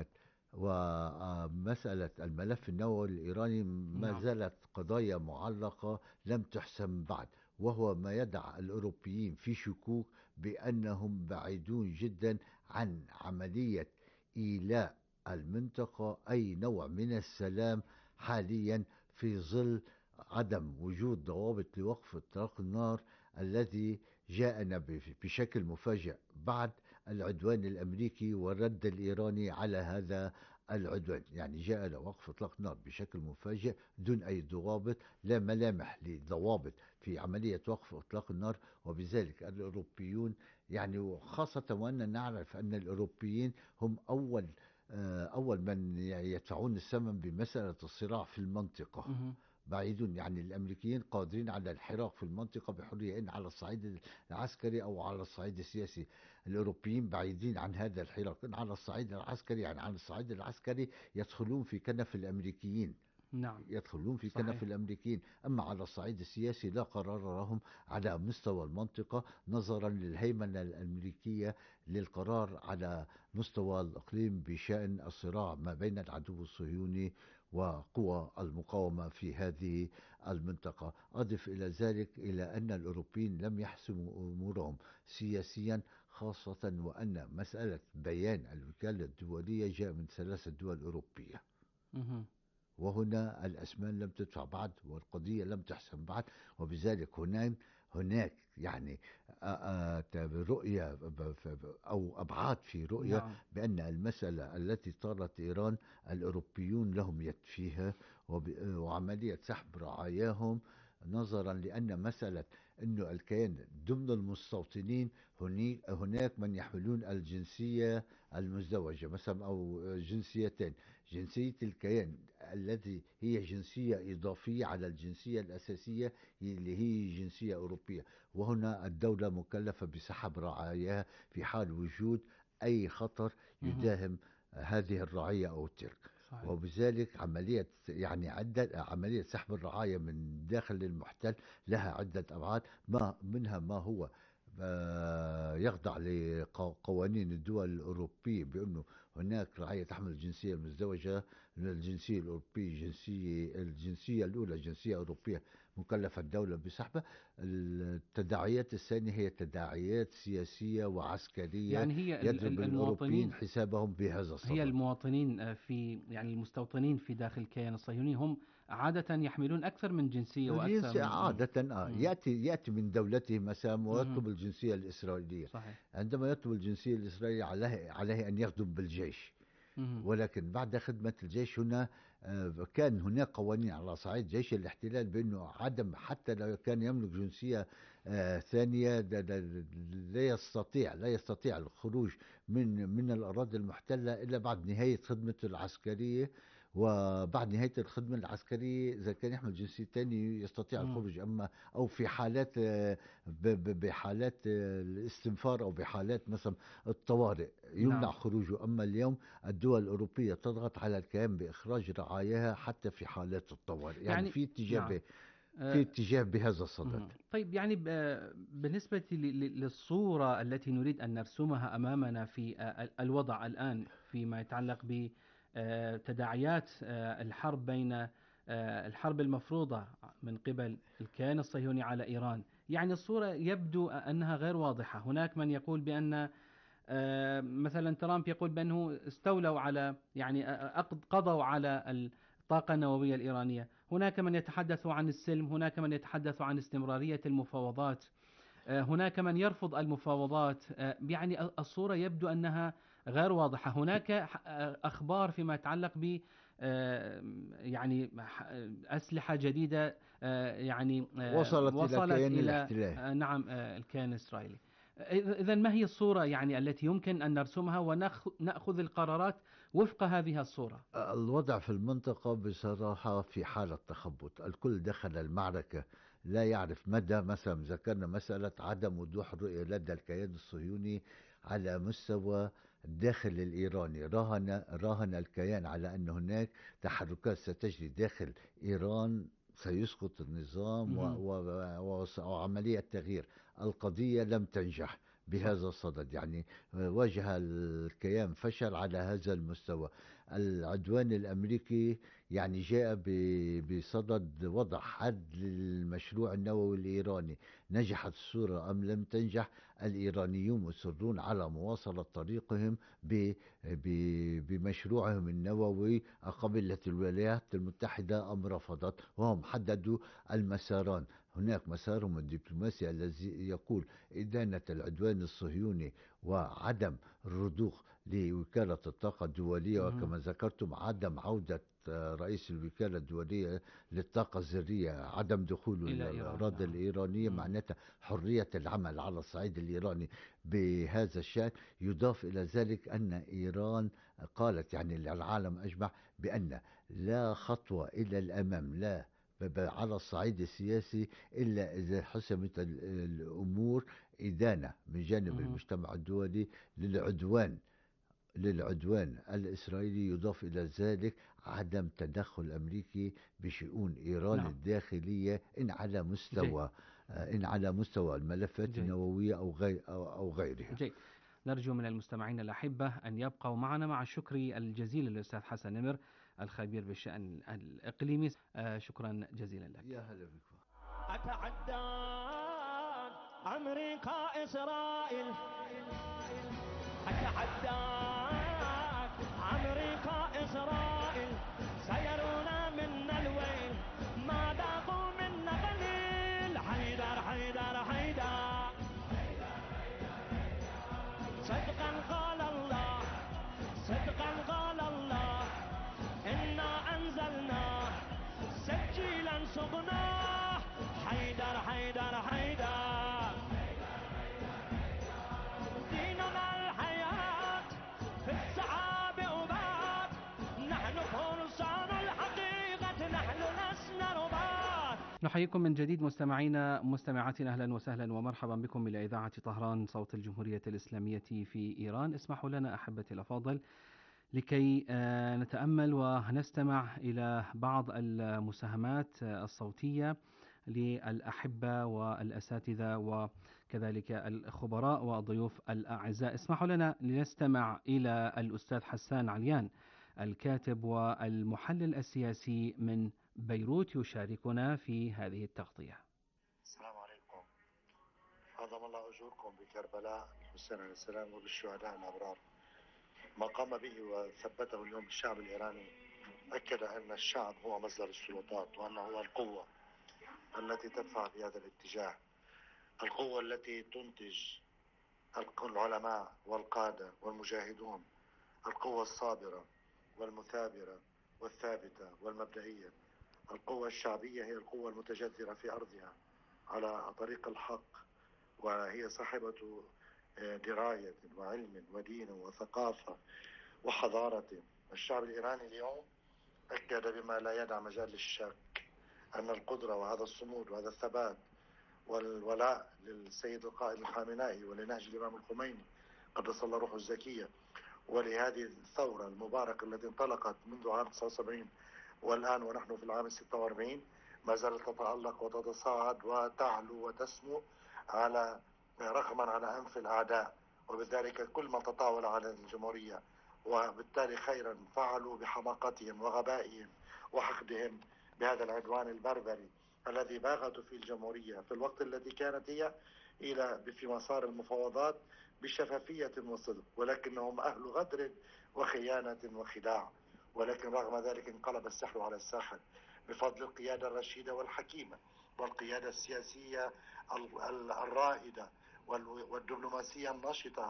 ومسألة الملف النووي الإيراني ما نعم. زالت قضايا معلقة لم تحسم بعد، وهو ما يدع الأوروبيين في شكوك بأنهم بعيدون جدا عن عملية إيلاء المنطقة أي نوع من السلام حاليا في ظل عدم وجود ضوابط لوقف إطلاق النار الذي جاءنا بف- بشكل مفاجئ بعد العدوان الأمريكي والرد الإيراني على هذا العدوان. يعني جاء وقف إطلاق النار بشكل مفاجئ دون أي ضوابط، لا ملامح لضوابط في عملية وقف إطلاق النار، وبذلك الأوروبيون يعني وخاصة وأننا نعرف أن الأوروبيين هم أول آه، أول من يدفعون الثمن بمسألة الصراع في المنطقة، مهم. بعيدون. يعني الأمريكيين قادرين على الحراك في المنطقة بحرية إن على الصعيد العسكري أو على الصعيد السياسي، الأوروبيين بعيدين عن هذا الحراك إن على الصعيد العسكري. يعني على الصعيد العسكري يدخلون في كنف الأمريكيين، نعم. يدخلون في صحيح. كنف الأمريكيين، أما على الصعيد السياسي لا قرار لهم على مستوى المنطقة نظرا للهيمنة الأمريكية للقرار على مستوى الإقليم بشأن الصراع ما بين العدو الصهيوني وقوى المقاومة في هذه المنطقة. أضف إلى ذلك إلى أن الأوروبيين لم يحسموا أمورهم سياسيا، خاصة وأن مسألة بيان الوكالة الدولية جاء من ثلاثة دول أوروبية، مهم. وهنا الأسمان لم تدفع بعد والقضية لم تحسم بعد، وبذلك هناك هناك يعني آه، آه، رؤية ب- ف- ب- أو أبعاد في رؤية نعم. بأن المسألة التي طالت إيران الأوروبيون لهم يد فيها، وب- وعملية سحب رعاياهم نظرا لأن مسألة أنه الكيان ضمن المستوطنين هني- هناك من يحملون الجنسية المزدوجة مثلا أو جنسيتين، جنسية الكيان التي هي جنسية إضافية على الجنسية الأساسية اللي هي جنسية أوروبية، وهنا الدولة مكلفة بسحب رعاياها في حال وجود أي خطر مهم. يداهم هذه الرعية أو تلك. صحيح. وبذلك عملية يعني عدة عملية سحب الرعاية من داخل المحتل لها عدة أبعاد، ما منها ما هو آه، يخضع لقوانين الدول الأوروبية بأنه هناك رعاية تحمل الجنسية المزدوجة، الجنسية الأوروبية جنسية الجنسية الأولى جنسية أوروبية مكلفة الدولة بسحبها. التداعيات الثانية هي تداعيات سياسية وعسكرية يعني هي ال- يضرب ال- الأوروبيين المواطنين، حسابهم بهذا هي الصدد. المواطنين آه، في يعني المستوطنين في داخل الكيان الصهيوني هم عادة يحملون أكثر من جنسية وأكثر الجنسية من مم. عادة آه مم. يأتي يأتي من دولته مثلا مهم. ويطلب الجنسية الإسرائيلية. صحيح. عندما يطلب الجنسية الإسرائيلية عليه عليه أن يخدم بالجيش، مهم. ولكن بعد خدمة الجيش هنا آه، كان هناك قوانين على صعيد جيش الاحتلال بأنه عدم حتى لو كان يملك جنسية آه، ثانية دا- دا- لا يستطيع لا يستطيع الخروج من من الأراضي المحتلة إلا بعد نهاية خدمته العسكرية. وبعد نهاية الخدمة العسكرية إذا كان يحمل جنسية تانية يستطيع مم. الخروج، أما أو في حالات آه، ب- ب- بحالات آه، الاستنفار أو بحالات مثلا الطوارئ يمنع نعم. خروجه. أما اليوم الدول الأوروبية تضغط على الكيان بإخراج رعاياها حتى في حالات الطوارئ، يعني يعني في اتجاه نعم. ب- في آه، اتجاه بهذا الصدد. مهم. طيب يعني ب- بالنسبة ل- ل- للصورة التي نريد أن نرسمها أمامنا في آه، ال- الوضع الآن فيما يتعلق بتداعيات الحرب بين آه، الحرب المفروضة من قبل الكيان الصهيوني على إيران، يعني الصورة يبدو أنها غير واضحة. هناك من يقول بأن آه، مثلا ترامب يقول بأنه استولوا على يعني آه، أقض- قضوا على الطاقة النووية الإيرانية. هناك من يتحدث عن السلم، هناك من يتحدث عن استمرارية المفاوضات، آه، هناك من يرفض المفاوضات. آه، يعني الصورة يبدو أنها غير واضحة. هناك آه، أخبار فيما يتعلق ب آه، يعني أسلحة جديدة آه، يعني آه، وصلت إلى وصلت كيان إلى الاحتلال. آه، نعم آه، الكيان الإسرائيلي. إذا ما هي الصورة يعني التي يمكن أن نرسمها ونأخذ القرارات وفق هذه الصورة؟ الوضع في المنطقة بصراحة في حالة تخبط، الكل دخل المعركة لا يعرف مدى. مثلا ذكرنا مسألة عدم وضوح الرؤية لدى الكيان الصهيوني على مستوى الداخل الإيراني. راهن راهن الكيان على أن هناك تحركات ستجري داخل إيران سيسقط النظام و... مهم. و... و... وعملية تغيير. القضية لم تنجح صح. بهذا الصدد، يعني واجه الكيان فشل على هذا المستوى. العدوان الأمريكي يعني جاء ب- بصدد وضع حد للمشروع النووي الإيراني. نجحت الصورة أم لم تنجح؟ الإيرانيون مصرون على مواصلة طريقهم ب- ب- بمشروعهم النووي. قبلت الولايات المتحدة أم رفضت، وهم حددوا المساران. هناك مسارهم الدبلوماسي الذي يقول إدانة العدوان الصهيوني وعدم الرضوخ لوكالة الطاقة الدولية، مهم. وكما ذكرتم عدم عودة آه، رئيس الوكالة الدولية للطاقة الذرية، عدم دخوله إلى إلى إيران. الأراضي نعم. الإيرانية، مم. معناتها حرية العمل على الصعيد الإيراني بهذا الشأن. يضاف إلى ذلك أن إيران قالت يعني العالم أجمع بأن لا خطوة إلى الأمام، لا ب- على الصعيد السياسي، إلا إذا حسمت ال- الأمور إدانة من جانب مهم. المجتمع الدولي للعدوان للعدوان الإسرائيلي. يضاف إلى ذلك عدم تدخل أمريكي بشؤون إيران نعم. الداخلية إن على جيد. مستوى آه، إن على مستوى الملفات جيد. النووية أو غير أو أو غيرها. جيد. نرجو من المستمعين الأحبة أن يبقوا معنا مع الشكر الجزيل للأستاذ حسن نمر الخبير بالشأن الإقليمي. آه، شكرا جزيلا لك. يا هلا بكم. أتعداك أمريكا إسرائيل، أتعداك أمريكا إسرائيل، سيرون منا الويل ما ذاقوا منا قليل. حيدر حيدر حيدر صدقا قال الله، صدقا قال الله، إنا أنزلنا سجيلا سقناه. حيدر حيدر حيدر ديننا الحياة في السحاب أبات، نحن فرسان الحقيقة، نحن لسنا ربات. نحييكم من جديد مستمعينا مستمعاتنا، أهلا وسهلا ومرحبا بكم إلى إذاعة طهران صوت الجمهورية الإسلامية في إيران. اسمحوا لنا أحبتي الأفاضل لكي آه، نتأمل ونستمع إلى بعض المساهمات آه، الصوتية للأحبة والأساتذة وكذلك الخبراء والضيوف الأعزاء. اسمحوا لنا لنستمع إلى الأستاذ حسان عليان الكاتب والمحلل السياسي من بيروت يشاركنا في هذه التغطية. السلام عليكم. عظم الله أجوركم بكربلاء الحسين عليه السلام وبالشهداء الأبرار. ما قام به وثبته اليوم الشعب الإيراني أكد أن الشعب هو مصدر السلطات، وأنه هو القوة التي تدفع في هذا الاتجاه، القوة التي تنتج العلماء والقادة والمجاهدون، القوة الصابرة والمثابرة والثابتة والمبدئية. القوة الشعبية هي القوة المتجذرة في أرضها على طريق الحق، وهي صاحبة دراية وعلم ودين وثقافة وحضارة. الشعب الإيراني اليوم أكد بما لا يدع مجال للشك أن القدرة وهذا الصمود وهذا الثبات والولاء للسيد القائد الخامنائي ولنهج الإمام الخميني قدس الله روحه الزكية، ولهذه الثورة المباركة التي انطلقت منذ عام تسعة وسبعين والآن ونحن في العام ستة وأربعين ما زالت تتألق وتتصاعد وتعلو وتسمو على رغما على أنف الأعداء، وبذلك كل من تطاول على الجمهورية وبالتالي خيرا فعلوا بحماقتهم وغبائهم وحقدهم بهذا العدوان البربري الذي باغتوا في الجمهورية في الوقت الذي كانت هي إلى في مسار المفاوضات بشفافية وصدق، ولكنهم أهل غدر وخيانة وخداع. ولكن رغم ذلك انقلب السحر على الساحر بفضل القيادة الرشيدة والحكيمة والقيادة السياسية الرائدة والدبلوماسية النشطة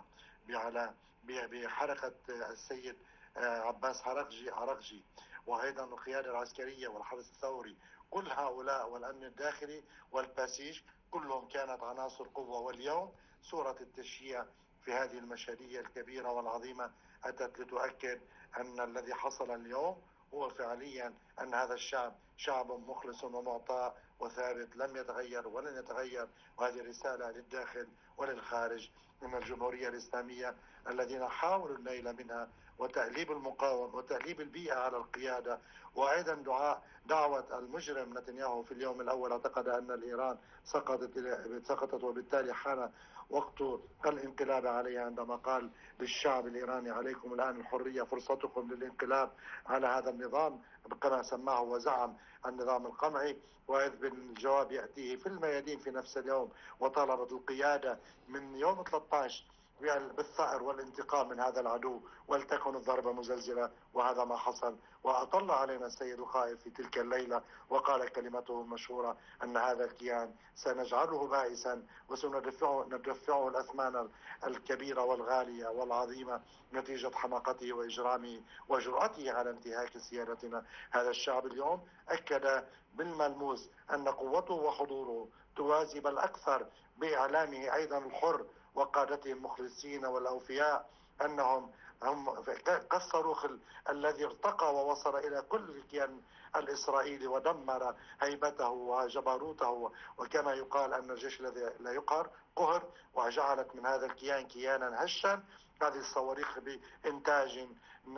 بحركة السيد عباس عرقجي عرقجي وأيضا القيادة العسكرية والحرس الثوري. كل هؤلاء والأمن الداخلي والباسيج كلهم كانت عناصر قوة، واليوم صورة التشييع في هذه المشهدية الكبيرة والعظيمة أتت لتؤكد أن الذي حصل اليوم هو فعليا أن هذا الشعب شعب مخلص ومعطاء وثابت لم يتغير ولن يتغير. وهذه رسالة للداخل وللخارج من الجمهورية الإسلامية الذين حاولوا النيل منها وتأليب المقاوم وتأليب البيئة على القيادة، وأيضا دعاء دعوة المجرم نتنياهو في اليوم الأول اعتقد أن الإيران سقطت سقطت وبالتالي حان وقت الانقلاب عليها عندما قال للشعب الإيراني عليكم الآن الحرية فرصتكم للانقلاب على هذا النظام كما سماه وزعم النظام القمعي. وإذ بالجواب يأتيه في الميادين في نفس اليوم وطلبت القيادة من يوم ثلاثة عشر بالثأر والانتقام من هذا العدو ولتكن الضربة مزلزلة، وهذا ما حصل. وأطل علينا السيد القائد في تلك الليلة وقال كلمته المشهورة أن هذا الكيان سنجعله بائسا وسندفعه ندفعه الأثمان الكبيرة والغالية والعظيمة نتيجة حماقته وإجرامه وجرأته على انتهاك سيادتنا. هذا الشعب اليوم أكد بالملموس أن قوته وحضوره توازي بل أكثر بإعلامه أيضا الحر وقادته المخلصين والأوفياء أنهم هم كالصاروخ الذي ارتقى ووصل إلى كل الكيان الإسرائيلي ودمر هيبته وجبروته، وكما يقال أن الجيش الذي لا يقهر قهر، وجعلت من هذا الكيان كيانا هشا. هذه الصواريخ بإنتاج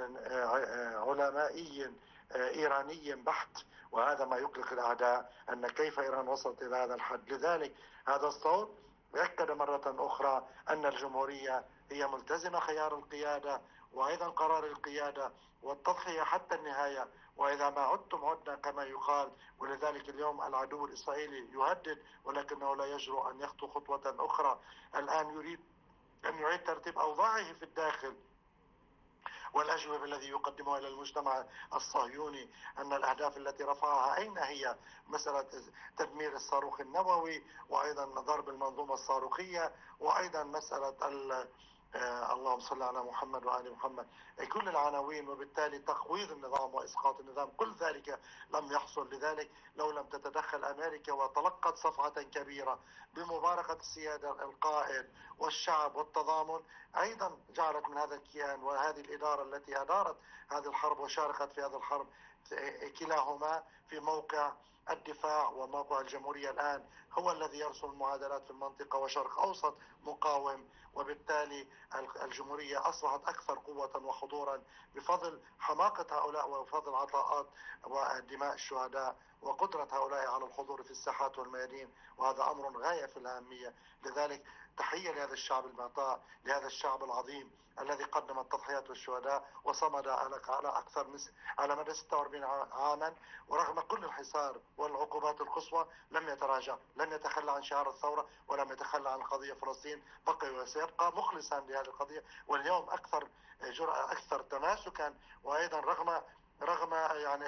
علمائي إيراني بحت، وهذا ما يقلق الأعداء أن كيف إيران وصلت إلى هذا الحد. لذلك هذا الصوت يأكد مرة أخرى أن الجمهورية هي ملتزمة خيار القيادة وأيضا قرار القيادة والتضحية حتى النهاية، وإذا ما عدتم عدنا كما يقال. ولذلك اليوم العدو الإسرائيلي يهدد ولكنه لا يجرؤ أن يخطو خطوة أخرى. الآن يريد أن يعيد ترتيب أوضاعه في الداخل، والأجوبة الذي يقدمها إلى المجتمع الصهيوني أن الأهداف التي رفعها أين هي؟ مسألة تدمير الصاروخ النووي وأيضا ضرب المنظومة الصاروخية وأيضا مسألة آه اللهم صل على محمد وآل محمد، كل العناوين، وبالتالي تقويض النظام وإسقاط النظام. كل ذلك لم يحصل. لذلك لو لم تتدخل أمريكا وتلقت صفعة كبيرة بمباركة السيادة القائد والشعب والتضامن، أيضا جعلت من هذا الكيان وهذه الإدارة التي أدارت هذه الحرب وشاركت في هذه الحرب كلاهما في موقع الدفاع وموقع الجمهورية الآن هو الذي يرسم المعادلات في المنطقة وشرق أوسط مقاوم، وبالتالي الجمهورية أصبحت أكثر قوة وحضورا بفضل حماقة هؤلاء وبفضل عطاءات ودماء الشهداء وقدرة هؤلاء على الحضور في الساحات والميادين، وهذا أمر غاية في الأهمية. لذلك تحية لهذا الشعب المعطاء، لهذا الشعب العظيم الذي قدم التضحيات والشهداء وصمد على أكثر من على مدى ستة وأربعين عاما، ورغم كل الحصار والعقوبات القصوى لم يتراجع، لم يتخلى عن شعار الثورة ولم يتخلى عن قضية فلسطين، بقي وسيبقى مخلصا لهذه القضية. واليوم أكثر جرأة أكثر تماسكا، وأيضا رغم رغم يعني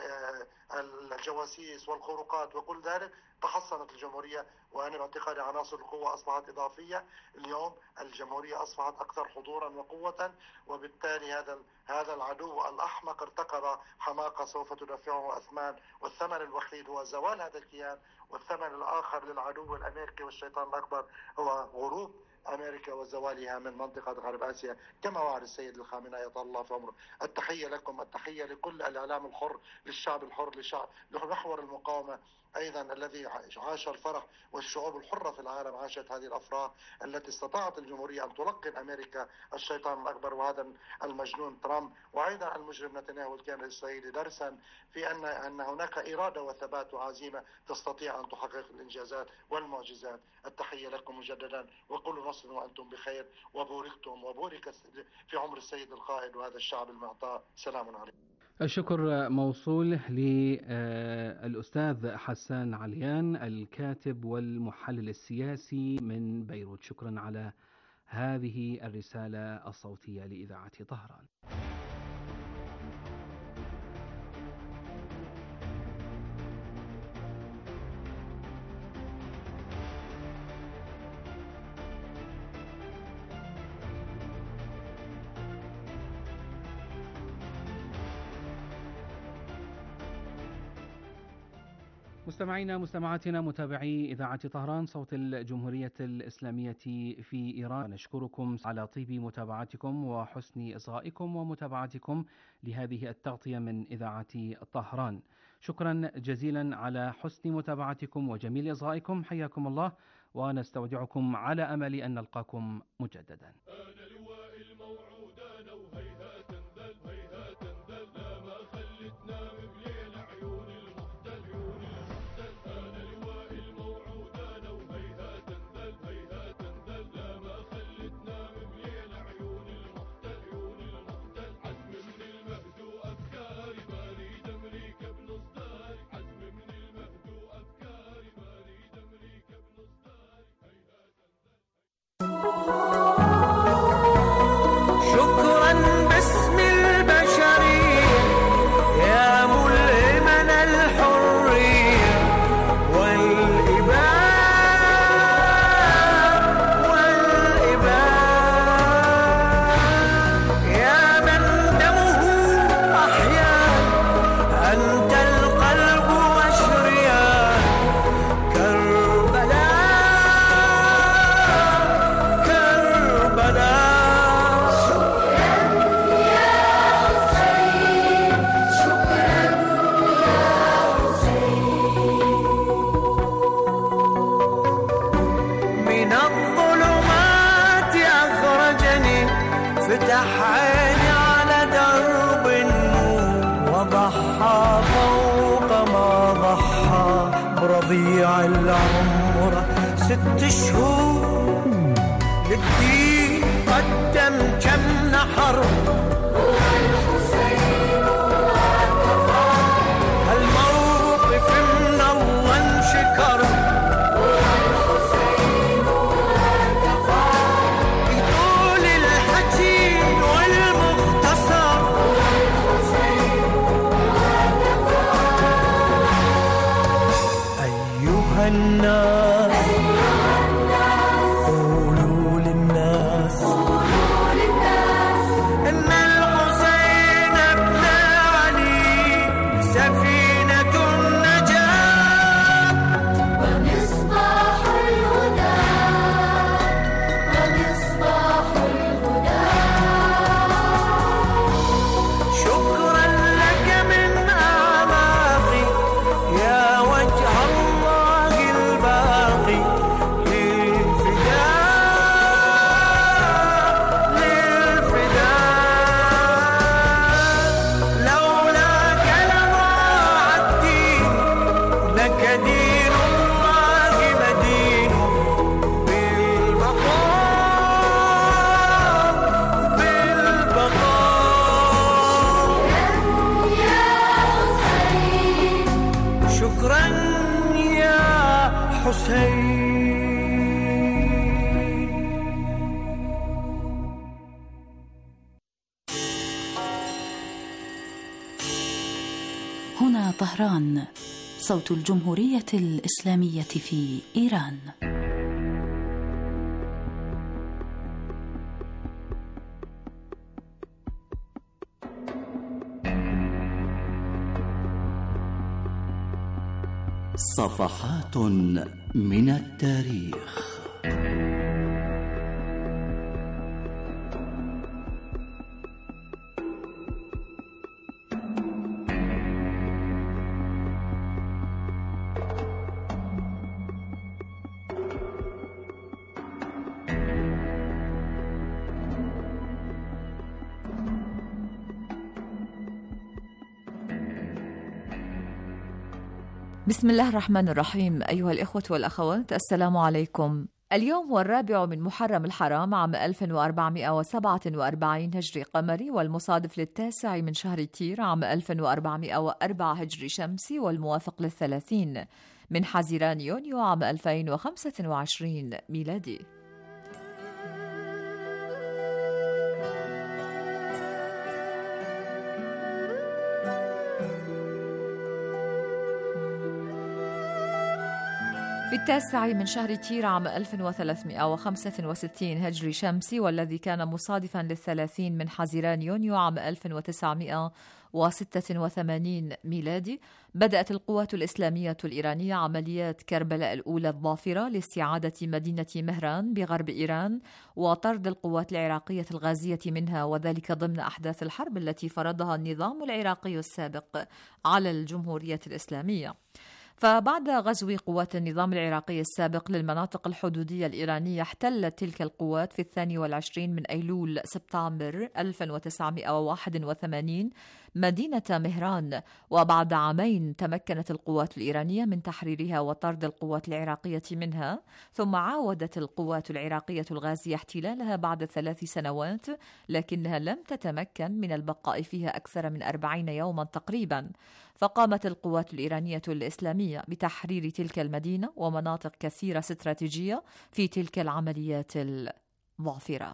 الجواسيس والخروقات وكل ذلك تحصنت الجمهورية. وأنا باعتقادي عناصر القوة أصبحت إضافية. اليوم الجمهورية أصبحت أكثر حضورا وقوة، وبالتالي هذا هذا العدو الأحمق ارتكب حماقة سوف تدفعه أثمان، والثمن الوحيد هو زوال هذا الكيان والثمن الآخر للعدو الأمريكي والشيطان الأكبر هو غروب أمريكا وزوالها من منطقة غرب آسيا كما وعد السيد الخامنئي أطال الله في عمره. التحية لكم، التحية لكل الإعلام الحر، للشعب الحر، لشعب محور المقاومة أيضا الذي عاش الفرح، والشعوب الحرة في العالم عاشت هذه الأفراح التي استطاعت الجمهورية أن تلقن أمريكا الشيطان الأكبر وهذا المجنون ترامب وأيضا المجرم نتنياهو الكيان الإسرائيلي درسا في أن أن هناك إرادة وثبات وعزيمة تستطيع أن تحقق الإنجازات والمعجزات. التحية لكم مجددا، وكل نصر وأنتم بخير، وبوركتم وبورك في عمر السيد القائد وهذا الشعب المعطاء. سلام عليكم. الشكر موصول للأستاذ حسان عليان الكاتب والمحلل السياسي من بيروت. شكرا على هذه الرسالة الصوتية لإذاعة طهران. مستمعينا مستمعاتنا متابعي إذاعة طهران صوت الجمهورية الإسلامية في إيران، نشكركم على طيب متابعتكم وحسن إصغائكم ومتابعتكم لهذه التغطية من إذاعة طهران. شكرا جزيلا على حسن متابعتكم وجميل إصغائكم، حياكم الله، ونستودعكم على أمل أن نلقاكم مجددا. شكرا باسم البشرية يا ملهمنا الحرية والإباء والإباء يا من دمه أحيان أنت القلب وشريان كربلاء كربلاء. فتح عيني على درب النور وضحى فوق ما ضحى برضيع العمر ست شهور للدين قدم كم نحر هو الحسين والكفار هالموقف من الله انشكر هو الحسين والكفار يقول الحكي والمختصر هو الحسين والكفار. أيها الناس قولوا للناس إن الحسين ابن علي سفينة النجاة ومصباح الهدى ومصباح الهدى. شكرا لك من أعماقي يا وجه الله الباقي للفداء للفداء. لولاك لضاع الدين لك دين الله مدين بالبقاء بالبقاء. يا حسين شكرا يا حسين. هنا طهران صوت الجمهورية الإسلامية في إيران. صفحات من التاريخ. بسم الله الرحمن الرحيم. أيها الإخوة والأخوات، السلام عليكم. اليوم هو الرابع من محرم الحرام عام ألف وأربعمائة وسبعة وأربعين هجري قمري، والمصادف للتاسع من شهر تير عام ألف وأربعمائة وأربعة هجري شمسي، والموافق للثلاثين من حزيران يونيو عام ألفين وخمسة وعشرين ميلادي. في التاسع من شهر تير عام ألف وثلاثمائة وخمسة وستين هجري شمسي، والذي كان مصادفا للثلاثين من حزيران يونيو عام ألف وتسعمائة وستة وثمانين ميلادي، بدأت القوات الإسلامية الإيرانية عمليات كربلاء الأولى الظافرة لاستعادة مدينة مهران بغرب إيران وطرد القوات العراقية الغازية منها، وذلك ضمن أحداث الحرب التي فرضها النظام العراقي السابق على الجمهورية الإسلامية. فبعد غزو قوات النظام العراقي السابق للمناطق الحدودية الإيرانية، احتلت تلك القوات في الثاني والعشرين من أيلول سبتمبر ألف وتسعمائة وواحد وثمانين مدينة مهران، وبعد عامين تمكنت القوات الإيرانية من تحريرها وطرد القوات العراقية منها، ثم عاودت القوات العراقية الغازية احتلالها بعد ثلاث سنوات، لكنها لم تتمكن من البقاء فيها أكثر من أربعين يوما تقريبا. فقامت القوات الإيرانية الإسلامية بتحرير تلك المدينة ومناطق كثيرة استراتيجية في تلك العمليات الظافرة.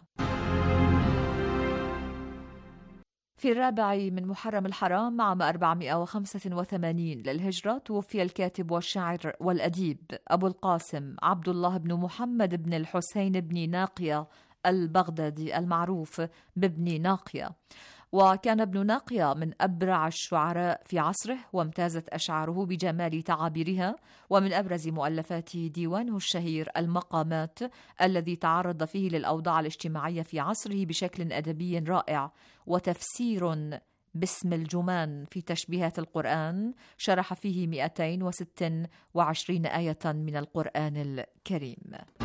في الرابع من محرم الحرام عام أربعمائة وخمسة وثمانين للهجرة، توفي الكاتب والشاعر والأديب أبو القاسم عبد الله بن محمد بن الحسين بن ناقية البغدادي المعروف بابن ناقية. وكان ابن ناقية من أبرع الشعراء في عصره، وامتازت أشعاره بجمال تعابيرها، ومن أبرز مؤلفاته ديوانه الشهير المقامات، الذي تعرض فيه للأوضاع الاجتماعية في عصره بشكل أدبي رائع، وتفسير باسم الجمان في تشبيهات القرآن، شرح فيه مئتين وستة وعشرين آية من القرآن الكريم.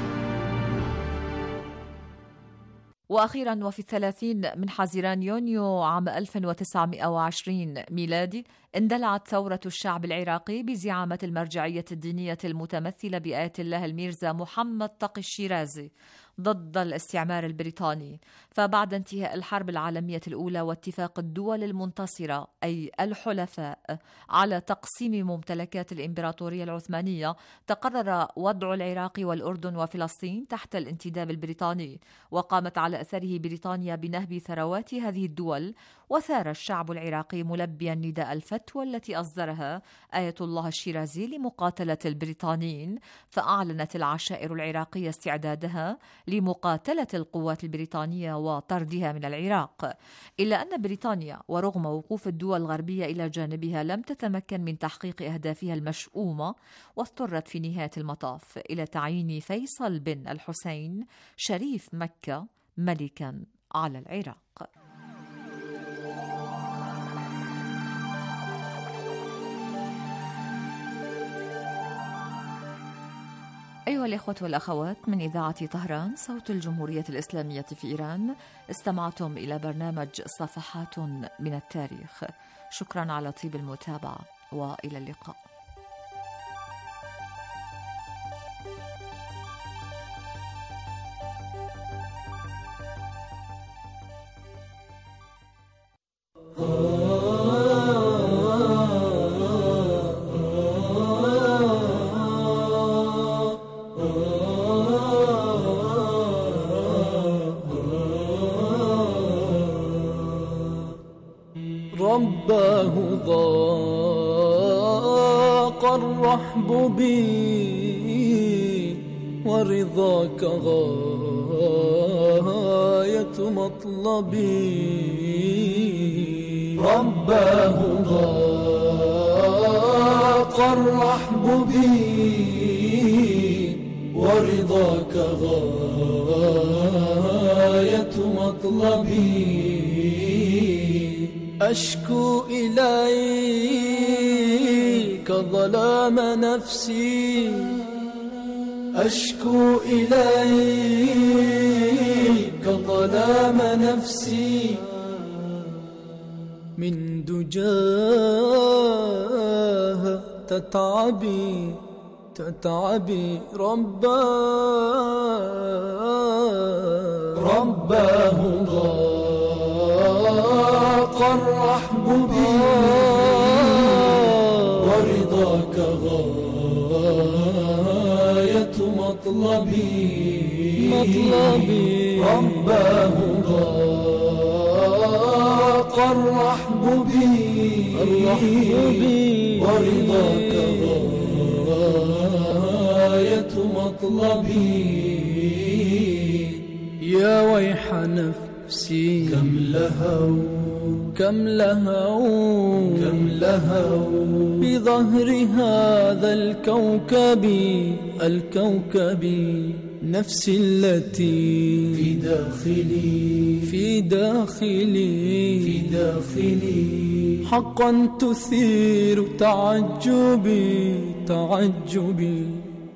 وأخيرا وفي الثلاثين من حزيران يونيو عام ألف وتسعمائة وعشرين ميلادي، اندلعت ثورة الشعب العراقي بزعامة المرجعية الدينية المتمثلة بآية الله الميرزا محمد تقي الشيرازي ضد الاستعمار البريطاني. فبعد انتهاء الحرب العالمية الأولى واتفاق الدول المنتصرة أي الحلفاء على تقسيم ممتلكات الإمبراطورية العثمانية، تقرر وضع العراق والأردن وفلسطين تحت الانتداب البريطاني، وقامت على أثره بريطانيا بنهب ثروات هذه الدول. وثار الشعب العراقي ملبيا نداء الفتوى التي أصدرها آية الله الشيرازي لمقاتلة البريطانيين، فأعلنت العشائر العراقية استعدادها لمقاتلة القوات البريطانية وطردها من العراق، إلا أن بريطانيا ورغم وقوف الدول الغربية إلى جانبها لم تتمكن من تحقيق أهدافها المشؤومة، واضطرت في نهاية المطاف إلى تعيين فيصل بن الحسين شريف مكة ملكا على العراق. أيها الإخوة والأخوات، من إذاعة طهران صوت الجمهورية الإسلامية في إيران، استمعتم إلى برنامج صفحات من التاريخ. شكرا على طيب المتابعة، وإلى اللقاء. رباه ضاق الرحب بي ورضاك غاية مطلبي. رباه ضاق الرحب بي ورضاك غاية مطلبي. أشكو إليك ظلام نفسي، أشكو إليك ظلام نفسي. من دجاها تتعبي تتعبي رباه رباه ضاق الرحب بي ورضاك غاية مطلبي مطلبي. رباه ضاق الرحب بي ورضاك غاية مطلبي. يا ويح نفسي كم لهوا كم لهوا كم لهوا بظهر هذا الكوكب الكوكب. نفسي التي في داخلي في داخلي في داخلي حقا تثير تعجبي تعجبي.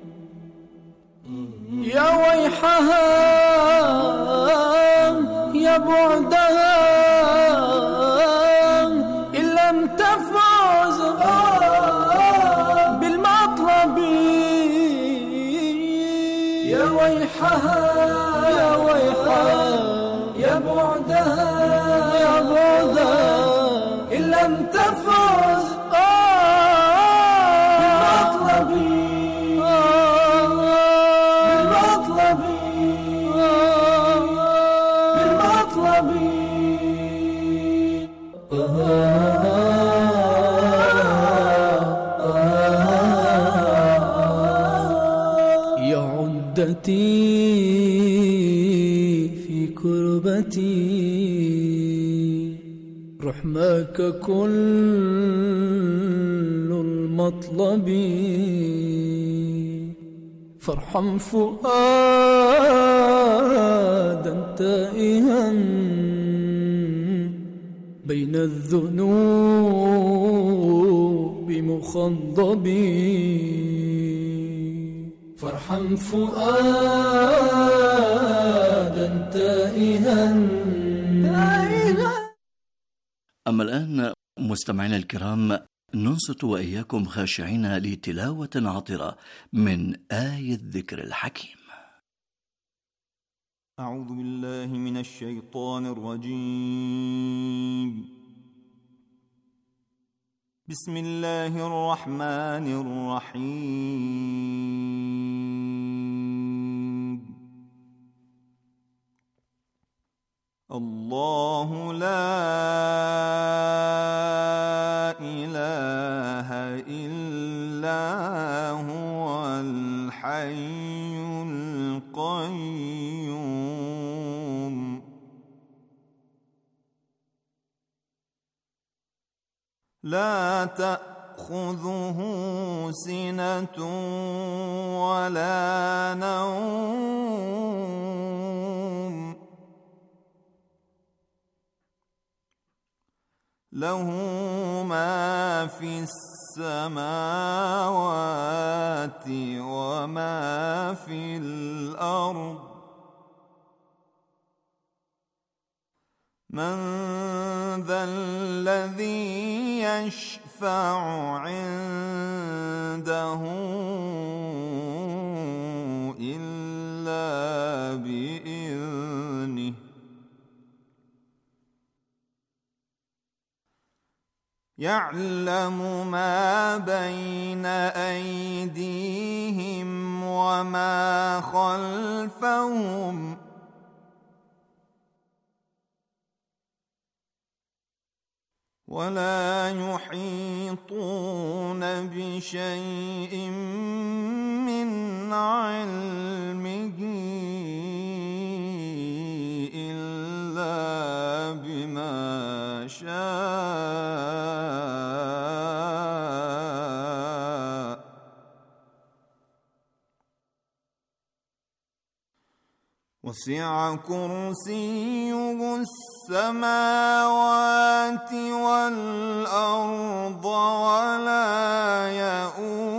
يا ويحها يا بعدها إن لم تفوز بالمطلب. يا ويحها يا ويحها يا بعدها يا بعدها إن لم تفوز بالمطلب بالمطلب بالمطلب. يا عدتي في كربتي رحماك كل المطلب. فارحم فؤادا تائها بين الذنوب مخضبي. فارحم فؤادا تائها. أما الآن مستمعينا الكرام ننصت وإياكم خاشعين لتلاوة عطرة من آية الذكر الحكيم. أعوذ بالله من الشيطان الرجيم. بسم الله الرحمن الرحيم. الله لا إله إلا هو الحي القيوم لا تأخذه سنة ولا نوم له ما في السماوات وما في الأرض من ذا الذي يشفع عنده إلا بإذنه يعلم ما بين أيديهم وما خلفهم ولا يحيطون بشيء من علمه إلا بما شاء وسع كرسيه السماوات والأرض ولا يئوس